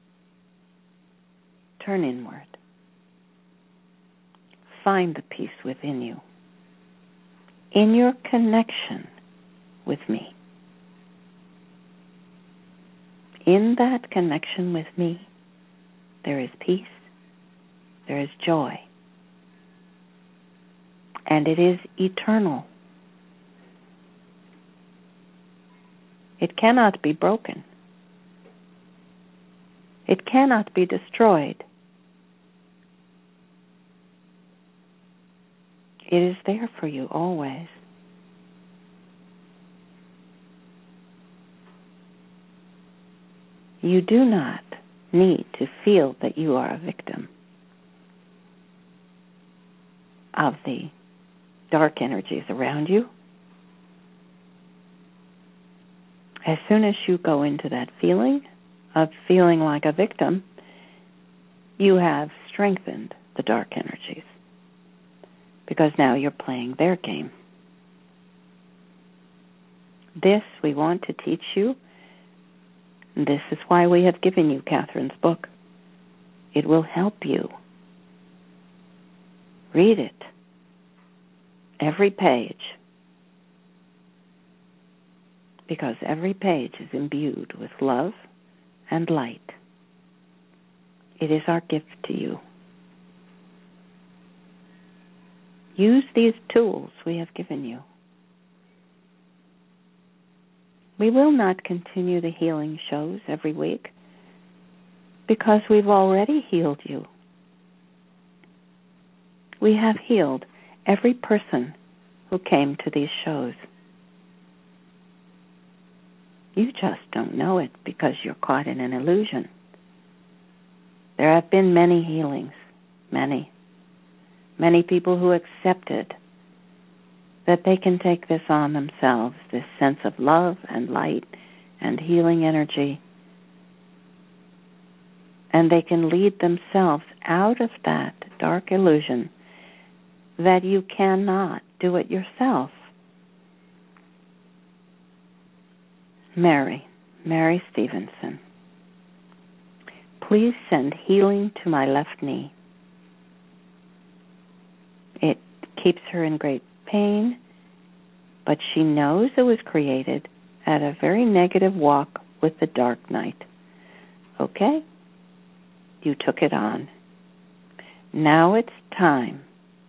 turn inward. Find the peace within you, in your connection with me. In that connection with me, there is peace, there is joy, and it is eternal. It cannot be broken. It cannot be destroyed. It is there for you always. You do not need to feel that you are a victim of the dark energies around you. As soon as you go into that feeling of feeling like a victim, you have strengthened the dark energies, because now you're playing their game. This we want to teach you. This is why we have given you Catherine's book. It will help you. Read it. Every page. Because every page is imbued with love and light. It is our gift to you. Use these tools we have given you. We will not continue the healing shows every week because we've already healed you. We have healed every person who came to these shows. You just don't know it because you're caught in an illusion. There have been many healings, many. Many people who accepted that they can take this on themselves, this sense of love and light and healing energy, and they can lead themselves out of that dark illusion that you cannot do it yourself. Mary, Mary Stevenson, please send healing to my left knee. It keeps her in great pain, but she knows it was created at a very negative walk with the dark night. Okay? You took it on. Now it's time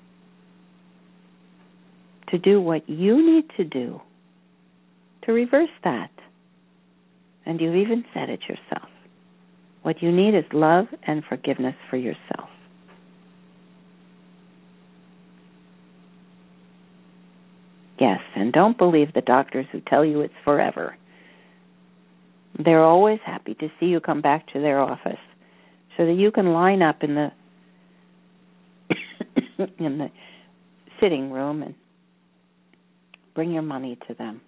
to do what you need to do to reverse that. And you've even said it yourself. What you need is love and forgiveness for yourself. Yes, and don't believe the doctors who tell you it's forever. They're always happy to see you come back to their office so that you can line up in the in the sitting room and bring your money to them.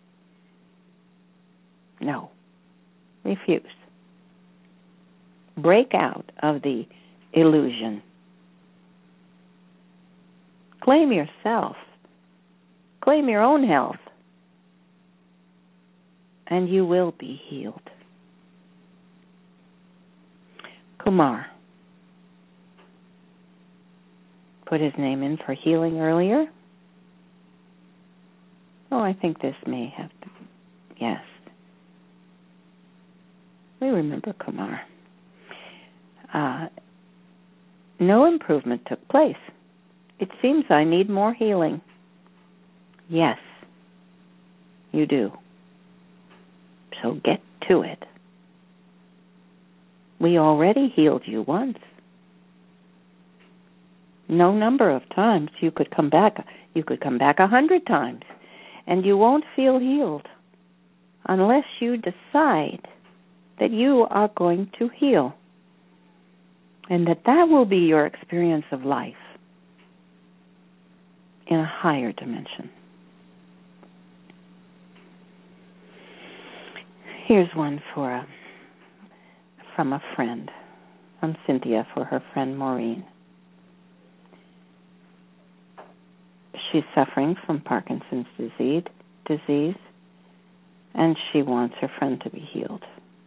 No. Refuse. Break out of the illusion. Claim yourself. Claim your own health. And you will be healed. Kumar put his name in for healing earlier. Oh, I think this may have to. Yes. We remember Kumar. Uh, no improvement took place. It seems I need more healing. Yes, you do. So get to it. We already healed you once. No number of times. You could come back. You could come back a hundred times, and you won't feel healed unless you decide that you are going to heal, and that that will be your experience of life in a higher dimension. Here's one for a, from a friend, from Cynthia for her friend Maureen. She's suffering from Parkinson's disease, disease, and she wants her friend to be healed.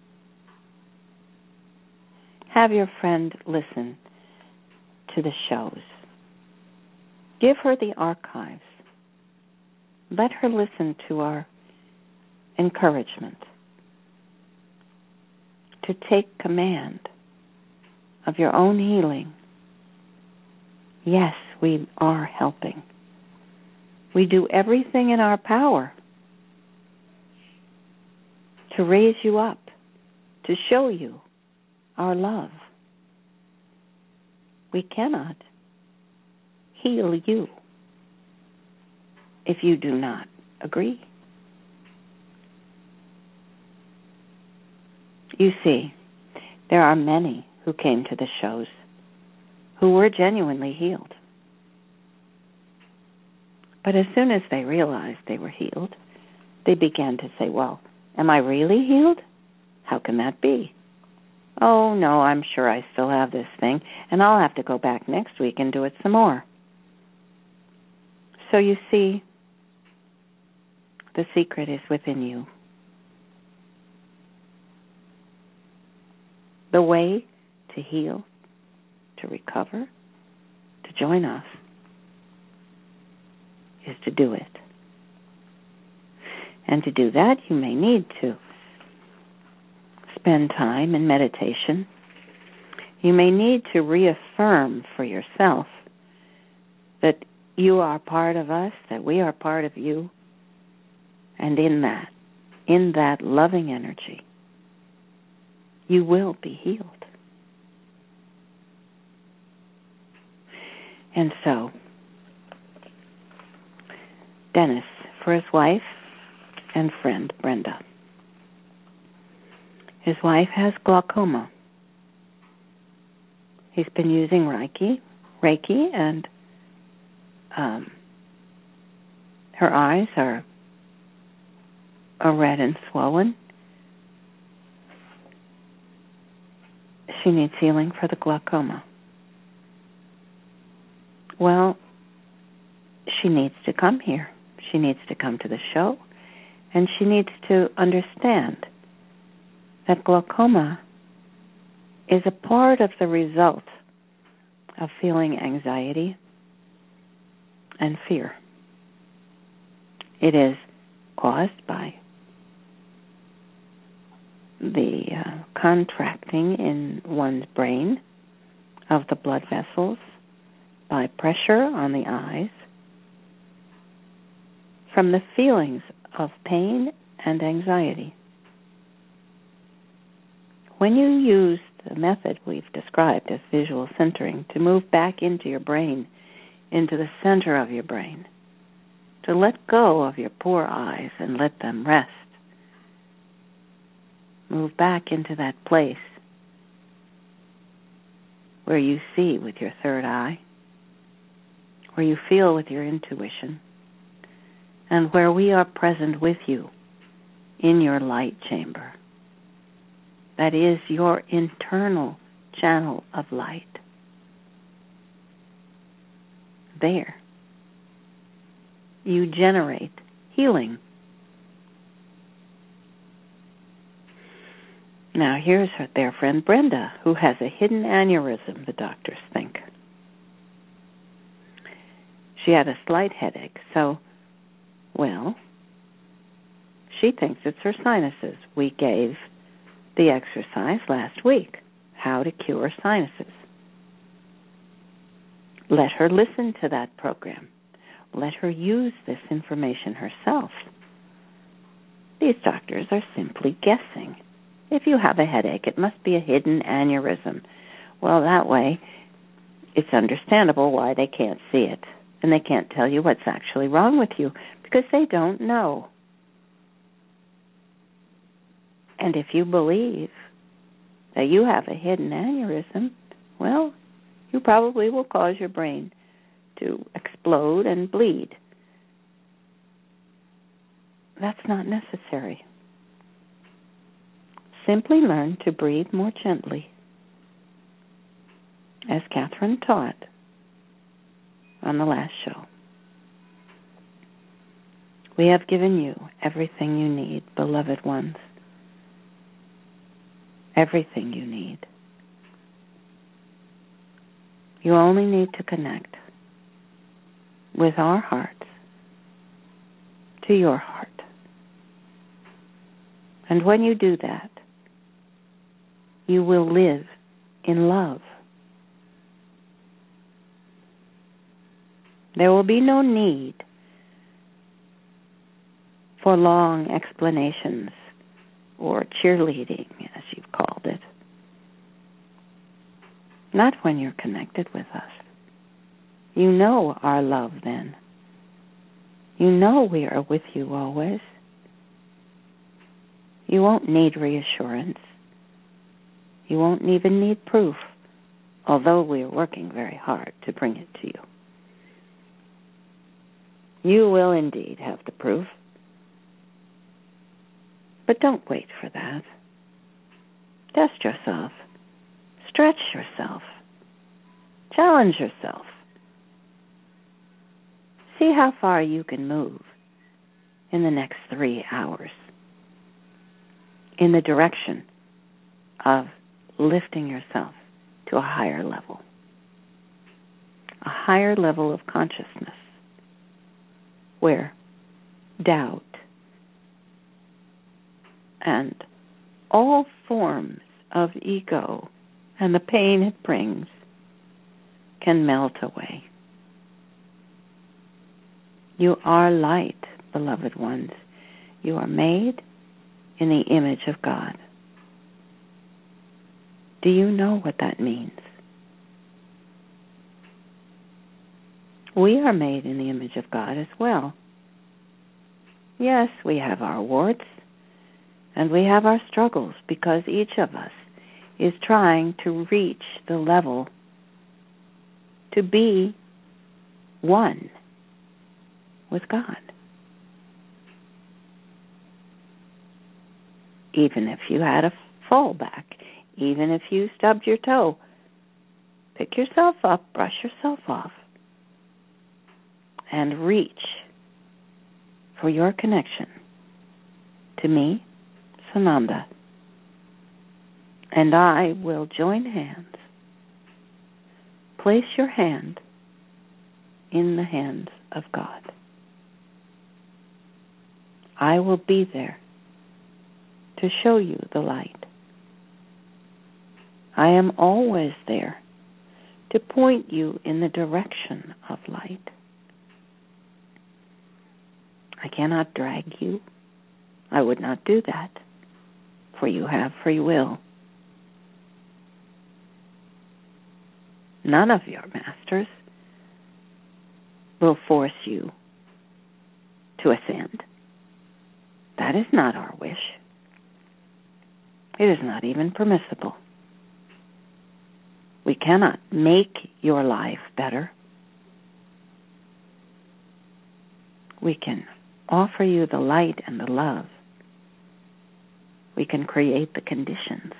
Have your friend listen to the shows. Give her the archives. Let her listen to our encouragement to take command of your own healing. Yes, we are helping. We do everything in our power to raise you up, to show you our love. We cannot heal you if you do not agree. You see, there are many who came to the shows who were genuinely healed. But as soon as they realized they were healed, they began to say, well, am I really healed? How can that be? Oh, no, I'm sure I still have this thing, and I'll have to go back next week and do it some more. So you see, the secret is within you. The way to heal, to recover, to join us, is to do it. And to do that, you may need to spend time in meditation. You may need to reaffirm for yourself that you are part of us, that we are part of you, and in that, in that loving energy, you will be healed. And so, Dennis, for his wife and friend Brenda. His wife has glaucoma. He's been using Reiki, Reiki, and um, her eyes are, are red and swollen. She needs healing for the glaucoma. Well, she needs to come here. She needs to come to the show, and she needs to understand that glaucoma is a part of the result of feeling anxiety and fear. It is caused by the uh, contracting in one's brain of the blood vessels, by pressure on the eyes, from the feelings of pain and anxiety. When you use the method we've described as visual centering to move back into your brain, into the center of your brain, to let go of your poor eyes and let them rest, move back into that place where you see with your third eye, where you feel with your intuition, and where we are present with you in your light chamber. That is your internal channel of light. There, you generate healing. Now, here's her, their friend Brenda, who has a hidden aneurysm, the doctors think. She had a slight headache, so, well, she thinks it's her sinuses. We gave the exercise last week, how to cure sinuses. Let her listen to that program. Let her use this information herself. These doctors are simply guessing. If you have a headache, it must be a hidden aneurysm. Well, that way, it's understandable why they can't see it. And they can't tell you what's actually wrong with you because they don't know. And if you believe that you have a hidden aneurysm, well, you probably will cause your brain to explode and bleed. That's not necessary. Simply learn to breathe more gently, as Catherine taught on the last show. We have given you everything you need, beloved ones. Everything you need. You only need to connect with our hearts to your heart. And when you do that, you will live in love. There will be no need for long explanations or cheerleading, as you've called it. Not when you're connected with us. You know our love then. You know we are with you always. You won't need reassurance. You won't even need proof, although we are working very hard to bring it to you. You will indeed have the proof. But don't wait for that. Test yourself. Stretch yourself. Challenge yourself. See how far you can move in the next three hours in the direction of lifting yourself to a higher level, a higher level of consciousness where doubt and all forms of ego and the pain it brings can melt away. You are light, beloved ones. You are made in the image of God. Do you know what that means? We are made in the image of God as well. Yes, we have our warts and we have our struggles because each of us is trying to reach the level to be one with God. Even if you had a fallback, even if you stubbed your toe, pick yourself up, brush yourself off, and reach for your connection to me, Sananda, and I will join hands. Place your hand in the hands of God. I will be there to show you the light. I am always there to point you in the direction of light. I cannot drag you. I would not do that, for you have free will. None of your masters will force you to ascend. That is not our wish. It is not even permissible. We cannot make your life better. We can offer you the light and the love. We can create the conditions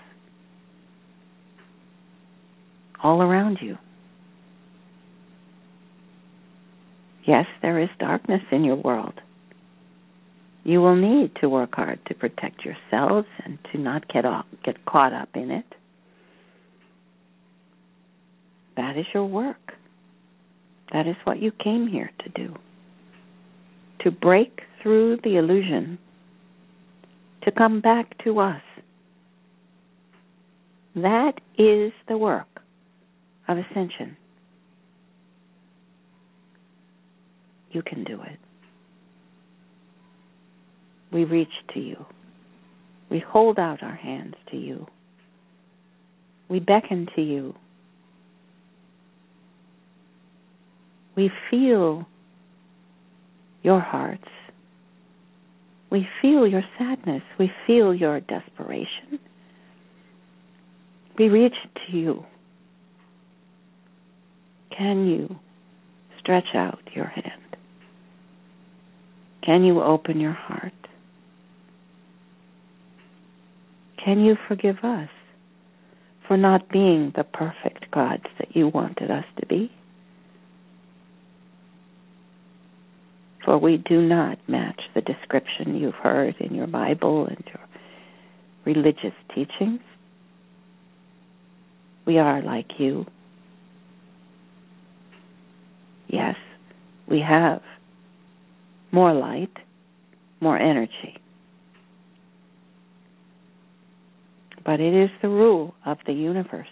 all around you. Yes, there is darkness in your world. You will need to work hard to protect yourselves and to not get off, get caught up in it. That is your work. That is what you came here to do. To break through the illusion, to come back to us. That is the work of ascension. You can do it. We reach to you. We hold out our hands to you. We beckon to you. We feel your hearts. We feel your sadness. We feel your desperation. We reach to you. Can you stretch out your hand? Can you open your heart? Can you forgive us for not being the perfect gods that you wanted us to be? For we do not match the description you've heard in your Bible and your religious teachings. We are like you. Yes, we have more light, more energy. But it is the rule of the universe.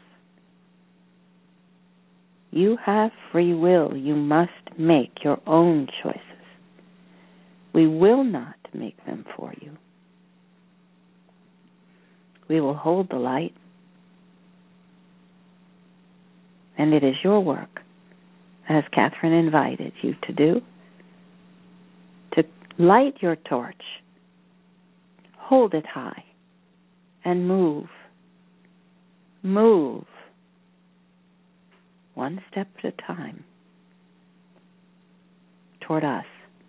You have free will. You must make your own choices. We will not make them for you. we will hold the light. And it is your work, as Catherine invited you to do, to light your torch, hold it high, and move. Move. One step at a time toward us.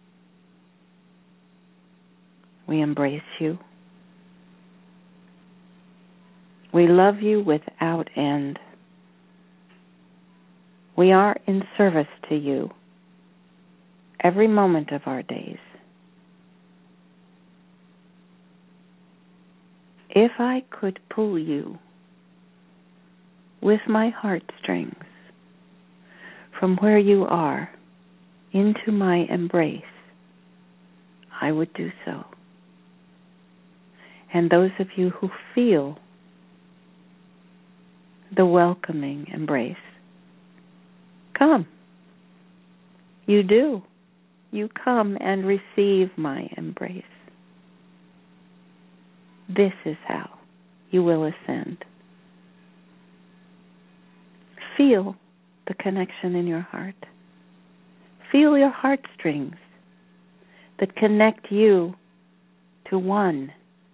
We embrace you. We love you without end. We are in service to you every moment of our days. If I could pull you with my heartstrings from where you are into my embrace, I would do so. And those of you who feel the welcoming embrace, come. You do. You come and receive my embrace. This is how you will ascend. Feel the connection in your heart. Feel your heartstrings that connect you to one.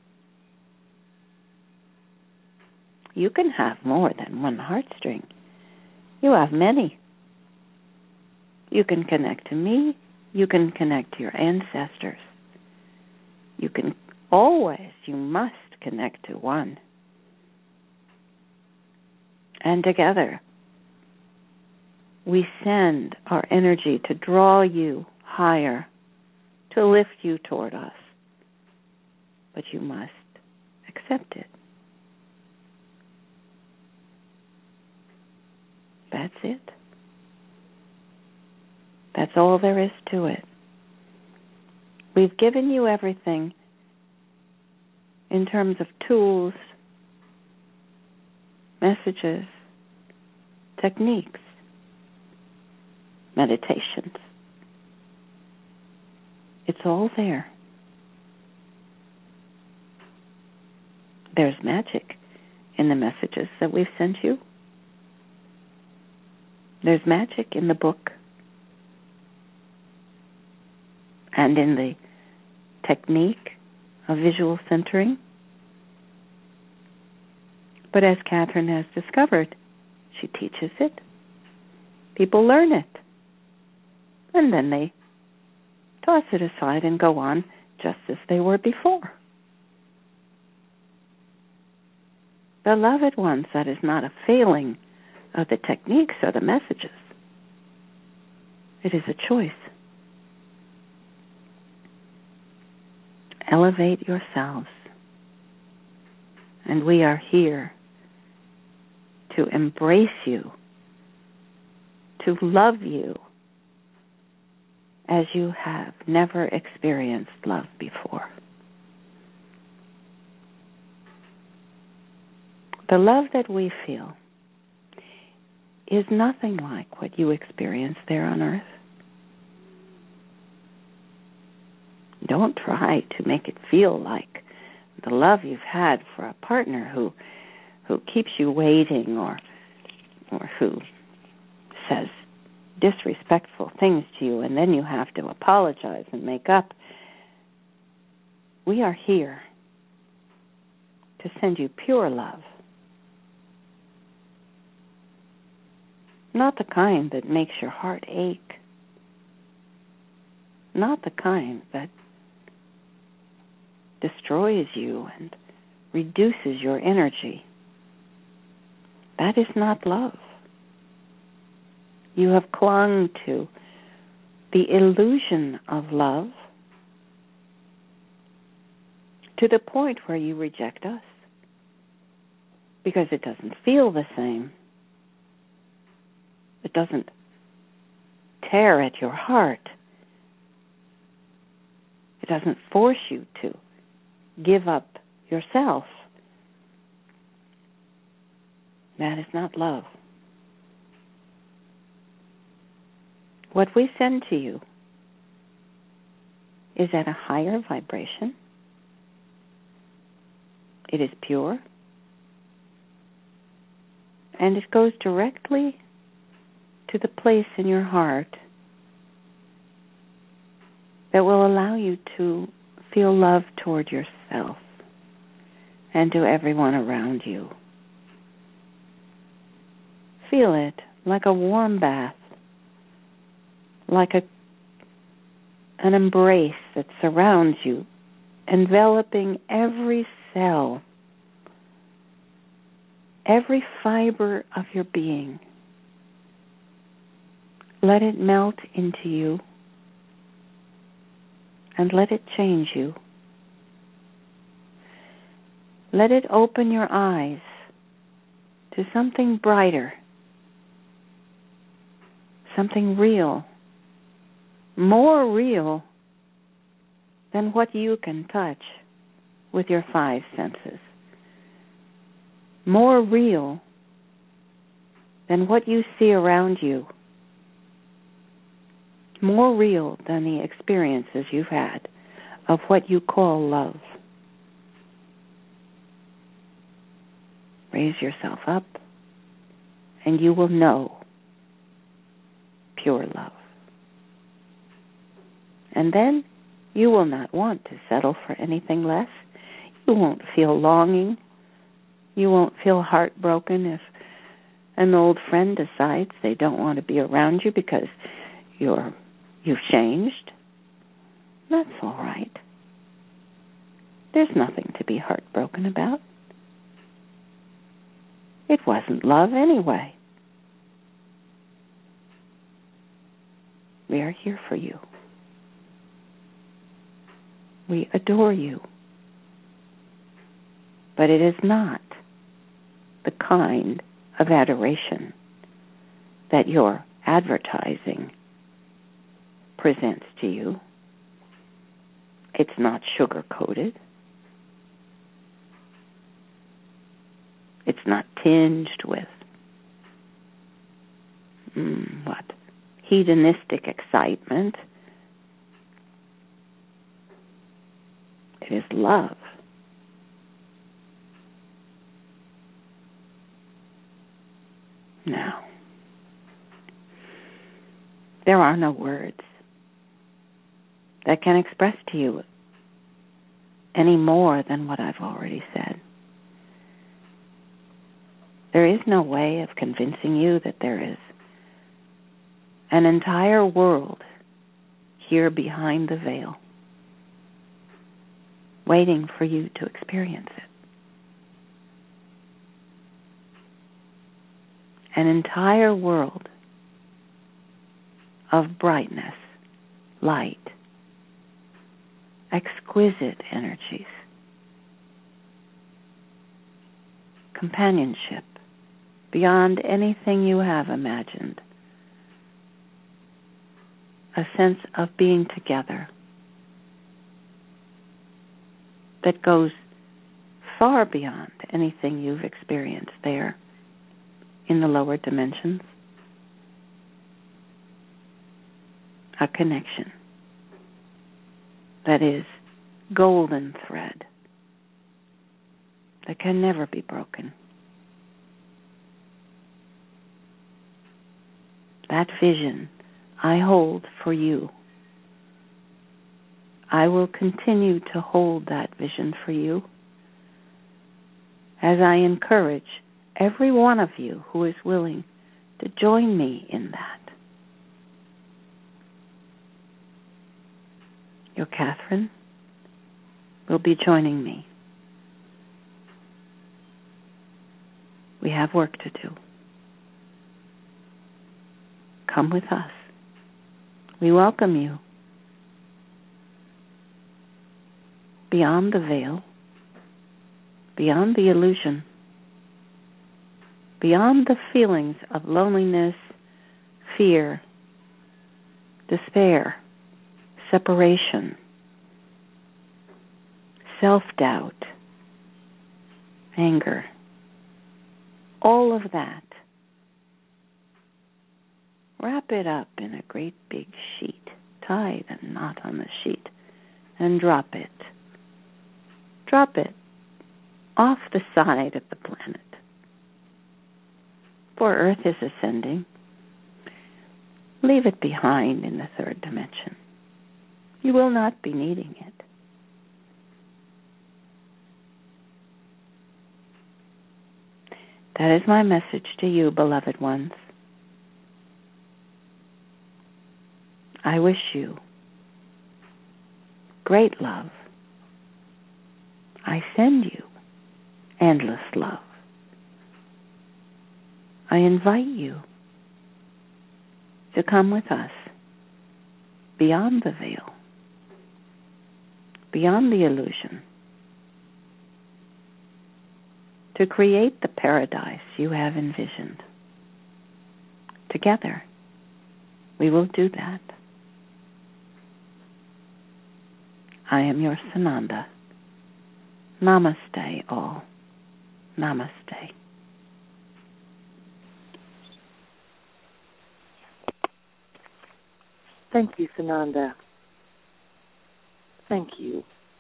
You can have more than one heartstring. You have many. You can connect to me. You can connect to your ancestors. You can always, you must connect to one. And together, we send our energy to draw you higher, to lift you toward us. But you must accept it. That's it. That's all there is to it. We've given you everything in terms of tools, messages, techniques, meditations. It's all there. There's magic in the messages that we've sent you. There's magic in the book and in the technique of visual centering. But as Catherine has discovered, she teaches it. People learn it. And then they toss it aside and go on just as they were before. Beloved ones, that is not a failing of the techniques or the messages. It is a choice. Elevate yourselves. And we are here to embrace you, to love you as you have never experienced love before. The love that we feel is nothing like what you experience there on earth. Don't try to make it feel like the love you've had for a partner who who keeps you waiting or or who says disrespectful things to you and then you have to apologize and make up. We are here to send you pure love. Not the kind that makes your heart ache. Not the kind that destroys you and reduces your energy. That is not love. You have clung to the illusion of love to the point where you reject us because it doesn't feel the same. It doesn't tear at your heart. It doesn't force you to give up yourself. That is not love. What we send to you is at a higher vibration. It is pure. And it goes directly to the place in your heart that will allow you to feel love toward yourself and to everyone around you. Feel it like a warm bath, like a, an embrace that surrounds you, enveloping every cell, every fiber of your being. Let it melt into you and let it change you. Let it open your eyes to something brighter, something real, more real than what you can touch with your five senses, more real than what you see around you, more real than the experiences you've had of what you call love. Raise yourself up, and you will know pure love. And then you will not want to settle for anything less. You won't feel longing. You won't feel heartbroken if an old friend decides they don't want to be around you because you're you've changed. That's all right. There's nothing to be heartbroken about. It wasn't love anyway. We are here for you. We adore you. But it is not the kind of adoration that your advertising presents to you. It's not sugar-coated. It's not tinged with mm, what? hedonistic excitement. It is love. Now, there are no words that can express to you any more than what I've already said. There is no way of convincing you that there is an entire world here behind the veil, waiting for you to experience it. An entire world of brightness, light, exquisite energies, companionship beyond anything you have imagined, a sense of being together that goes far beyond anything you've experienced there in the lower dimensions. A connection that is golden thread that can never be broken. That vision I hold for you. I will continue to hold that vision for you as I encourage every one of you who is willing to join me in that. Your Catherine will be joining me. We have work to do. Come with us. We welcome you. Beyond the veil, beyond the illusion, beyond the feelings of loneliness, fear, despair, separation, self-doubt, anger, all of that. Wrap it up in a great big sheet. Tie the knot on the sheet and drop it. Drop it off the side of the planet. for Earth is ascending. Leave it behind in the third dimension. You will not be needing it. That is my message to you, beloved ones. I wish you great love. I send you endless love. I invite you to come with us beyond the veil, beyond the illusion, to create the paradise you have envisioned. Together, we will do that. I am your Sananda. Namaste, all. Namaste. Thank you, Sananda. Thank you.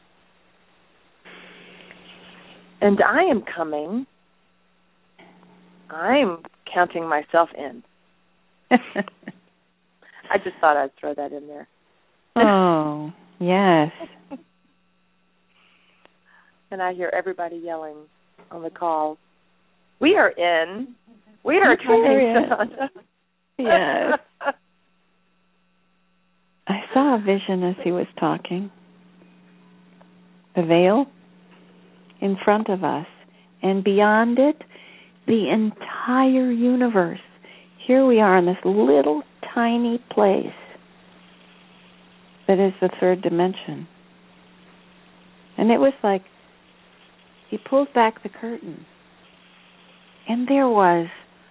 And I am coming. I'm counting myself in. I just thought I'd throw that in there. Oh, yes. And I hear everybody yelling on the call. We are in. We are training, Sananda. Yes. I saw a vision as he was talking. The veil in front of us, and beyond it, the entire universe. Here we are in this little tiny place that is the third dimension. And it was like he pulled back the curtain, and there was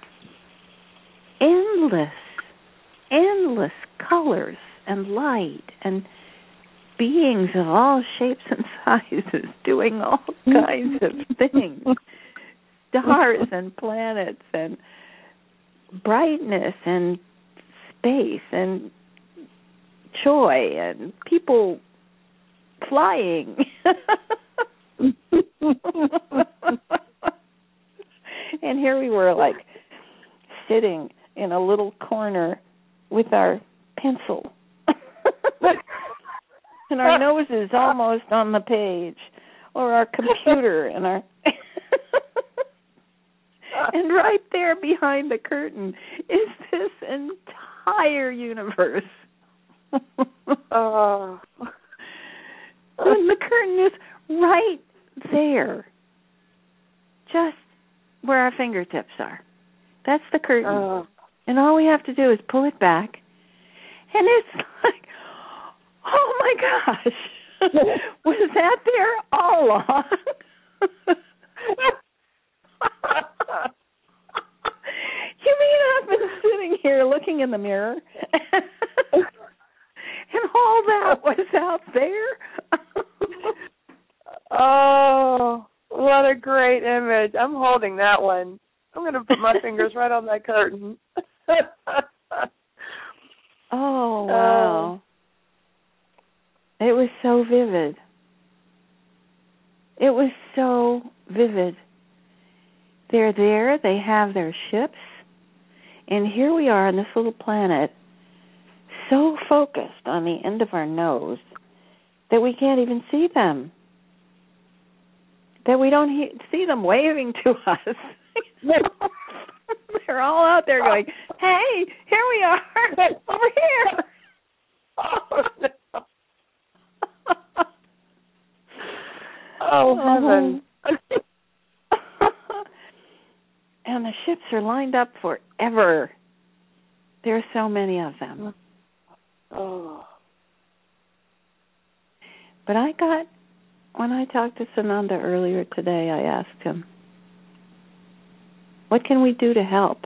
endless, endless colors and light and beings of all shapes and sizes doing all kinds of things. Stars and planets and brightness and space and joy and people flying. And here we were, like, sitting in a little corner with our pencil. And our noses almost on the page, or our computer, and our and right there behind the curtain is this entire universe. Oh. And the curtain is right there, just where our fingertips are. That's the curtain. Oh. And all we have to do is pull it back, and it's like, oh my gosh, was that there all along? You mean I've been sitting here looking in the mirror and all that was out there? Oh, what a great image. I'm holding that one. I'm going to put my fingers right on that curtain. Oh, wow. It was so vivid. It was so vivid. They're there, they have their ships, and here we are on this little planet, so focused on the end of our nose that we can't even see them, that we don't he- see them waving to us. They're all out there going, hey, here we are, over here. Oh, no. Oh, heaven. And the ships are lined up forever. There are so many of them. Oh. But I got, when I talked to Sananda earlier today, I asked him, what can we do to help?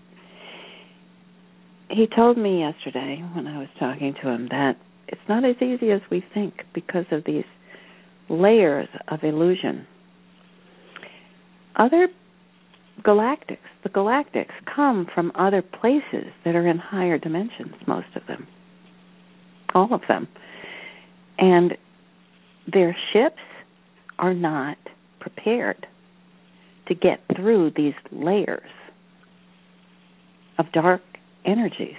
He told me yesterday when I was talking to him that it's not as easy as we think because of these layers of illusion. Other galactics, the galactics come from other places that are in higher dimensions, most of them, all of them. And their ships are not prepared to get through these layers. of dark energies.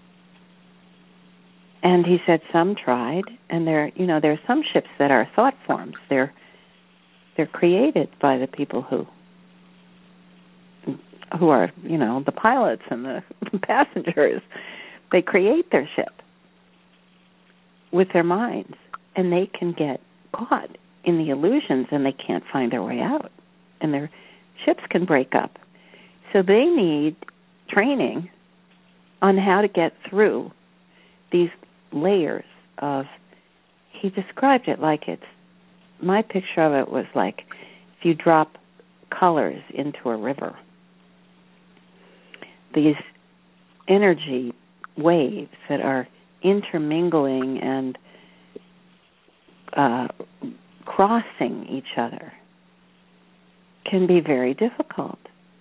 And he said some tried, and there, you know, there are some ships that are thought forms. They're they're created by the people who who are, you know, the pilots and the passengers. They create their ship with their minds, and they can get caught in the illusions, and they can't find their way out, and their ships can break up. So they need training on how to get through these layers of, he described it like it's, my picture of it was like if you drop colors into a river. These energy waves that are intermingling and uh, crossing each other can be very difficult.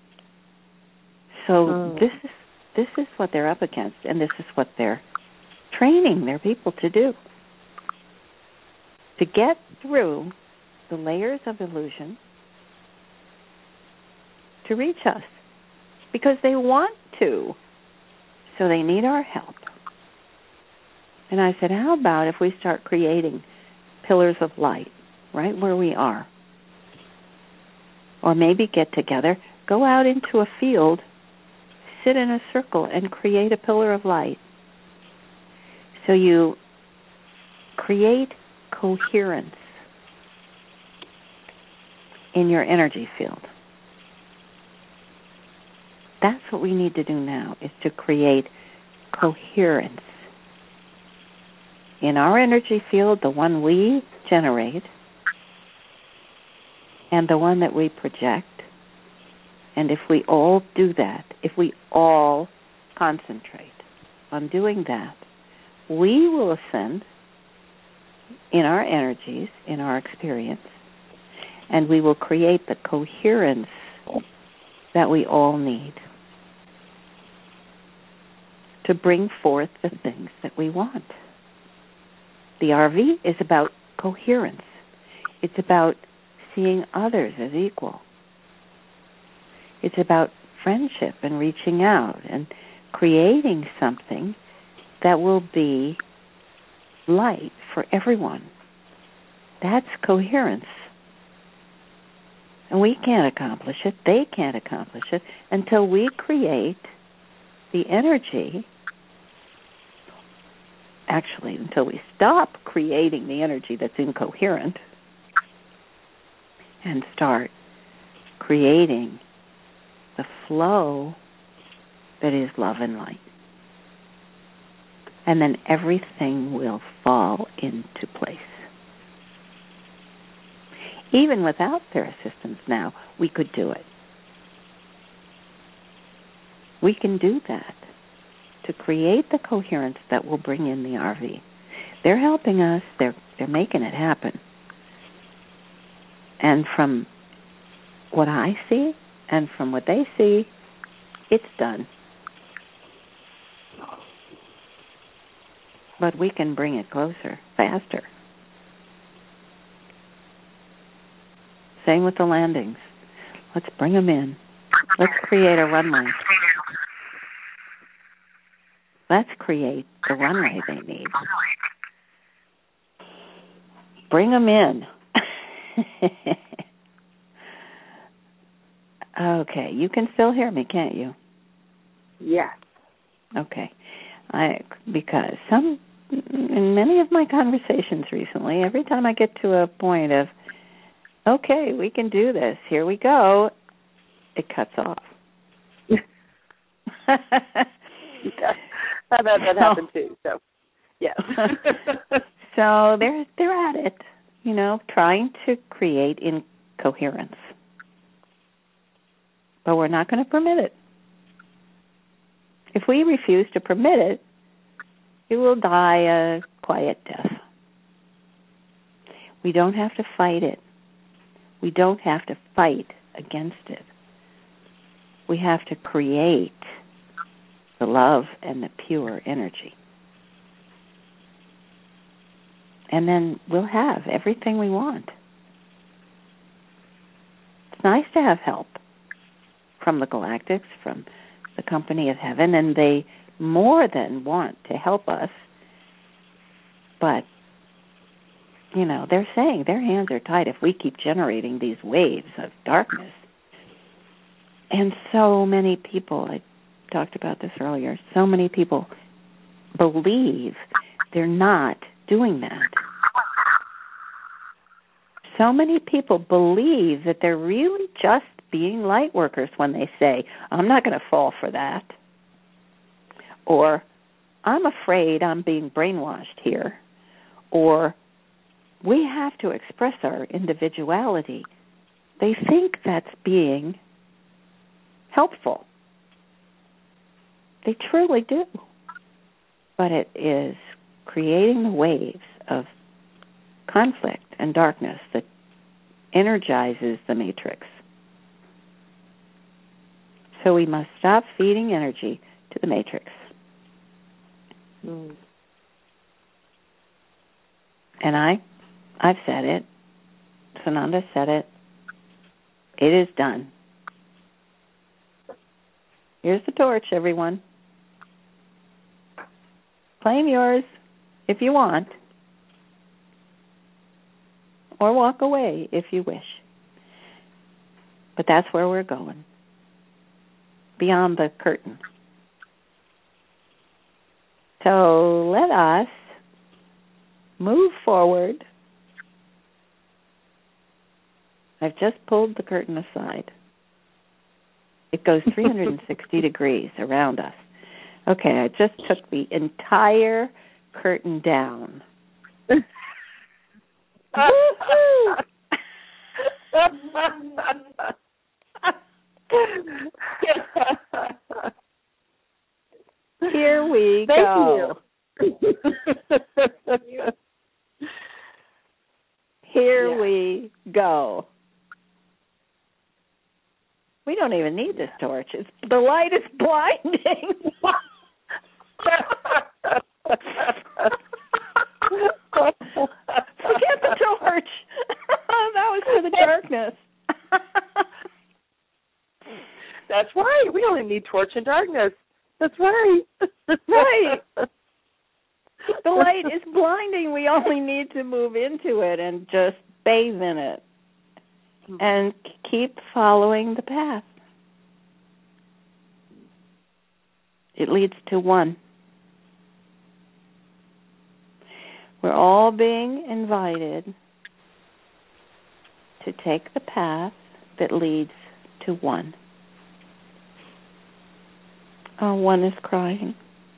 So oh. this is this is what they're up against, and this is what they're training their people to do. To get through the layers of illusion to reach us. Because they want to. So they need our help. And I said, how about if we start creating pillars of light right where we are? Or maybe get together, go out into a field, sit in a circle, and create a pillar of light. So you create coherence in your energy field. That's what we need to do now, is to create coherence in our energy field, the one we generate and the one that we project. And if we all do that, if we all concentrate on doing that, we will ascend in our energies, in our experience, and we will create the coherence that we all need to bring forth the things that we want. The R V is about coherence. It's about seeing others as equal. It's about friendship and reaching out and creating something that will be light for everyone. That's coherence. And we can't accomplish it, they can't accomplish it, until we create the energy, actually, until we stop creating the energy that's incoherent and start creating the flow that is love and light. And then everything will fall into place. Even without their assistance now, we could do it. We can do that to create the coherence that will bring in the R V. They're helping us. They're they're making it happen. And from what I see and from what they see, it's done. But we can bring it closer, faster. Same with the landings. Let's bring them in. Let's create a runway. Let's create the runway they need. Bring them in. Okay, you can still hear me, can't you? Yes. Okay. I because some in many of my conversations recently, every time I get to a point of, okay, we can do this, here we go, it cuts off. Yeah. I've had that happen too, so yes. So they're they're at it, you know, trying to create incoherence. But we're not going to permit it. If we refuse to permit it, it will die a quiet death. We don't have to fight it. We don't have to fight against it. We have to create the love and the pure energy. And then we'll have everything we want. It's nice to have help from the galactics, from the the company of heaven, and they more than want to help us. But, you know, they're saying their hands are tied if we keep generating these waves of darkness. And so many people, I talked about this earlier, so many people believe they're not doing that. So many people believe that they're really just being light workers when they say, I'm not going to fall for that. Or, I'm afraid I'm being brainwashed here. Or, we have to express our individuality. They think that's being helpful. They truly do. But it is creating the waves of conflict and darkness that energizes the matrix. So we must stop feeding energy to the matrix. Mm. And I, I've said it. Sananda said it. It is done. Here's the torch, everyone. Claim yours if you want. Or walk away if you wish. But that's where we're going. Beyond the curtain. So let us move forward. I've just pulled the curtain aside. It goes three hundred sixty degrees around us. Okay, I just took the entire curtain down. Here we Thank go. You. Here Yeah. we go. We don't even need this torch. It's, the light is blinding. Forget the torch. That was for the darkness. That's right. We only need torch and darkness. That's right. Right. The light is blinding. We only need to move into it and just bathe in it. And keep following the path. It leads to one. We're all being invited to take the path that leads to one. Oh, one is crying.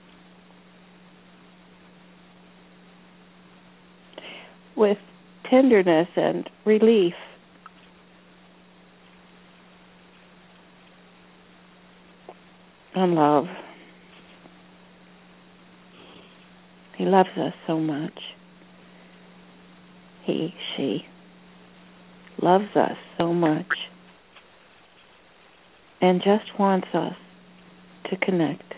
With tenderness and relief. And love. He loves us so much. He, she loves us so much and just wants us to connect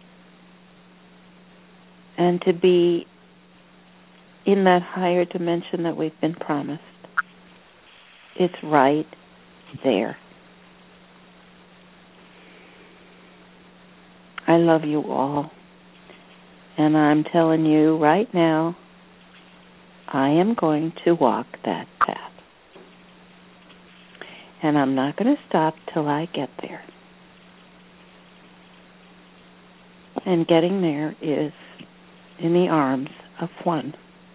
and to be in that higher dimension that we've been promised. It's right there. I love you all. And I'm telling you right now, I am going to walk that path. And I'm not going to stop till I get there. And getting there is in the arms of one.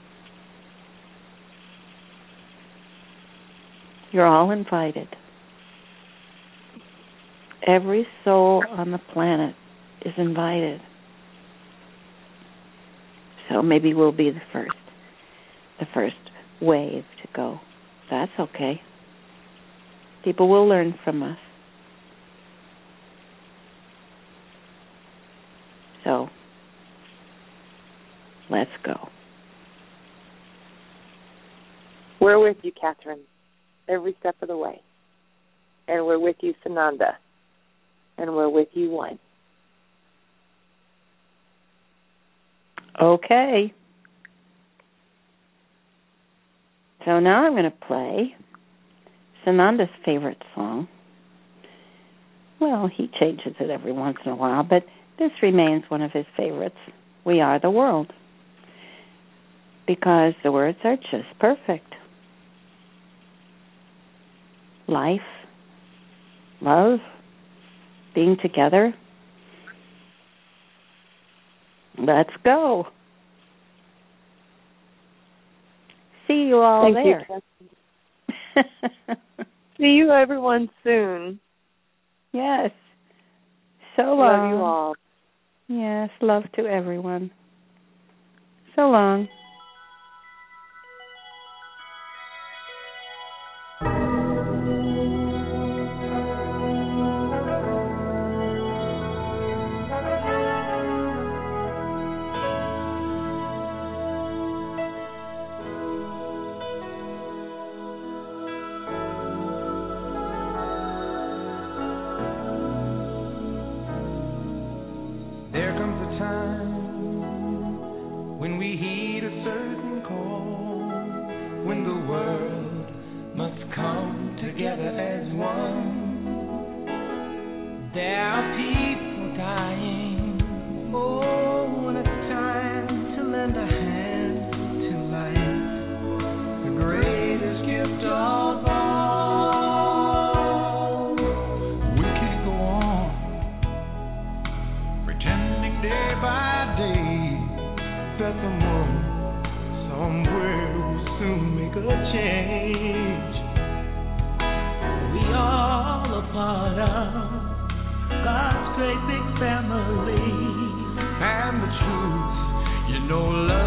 You're all invited. Every soul on the planet is invited. So maybe we'll be the first, the first wave to go. That's okay. People will learn from us. So, let's go. We're with you, Catherine, every step of the way. And we're with you, Sananda. And we're with you, One. Okay. So now I'm going to play Sananda's favorite song, well, he changes it every once in a while, but this remains one of his favorites. We are the world. Because the words are just perfect. Life, love, being together. Let's go. See you all Thank there. You. See you everyone soon. Yes. So long. Love you all. Yes, love to everyone. So long. No love.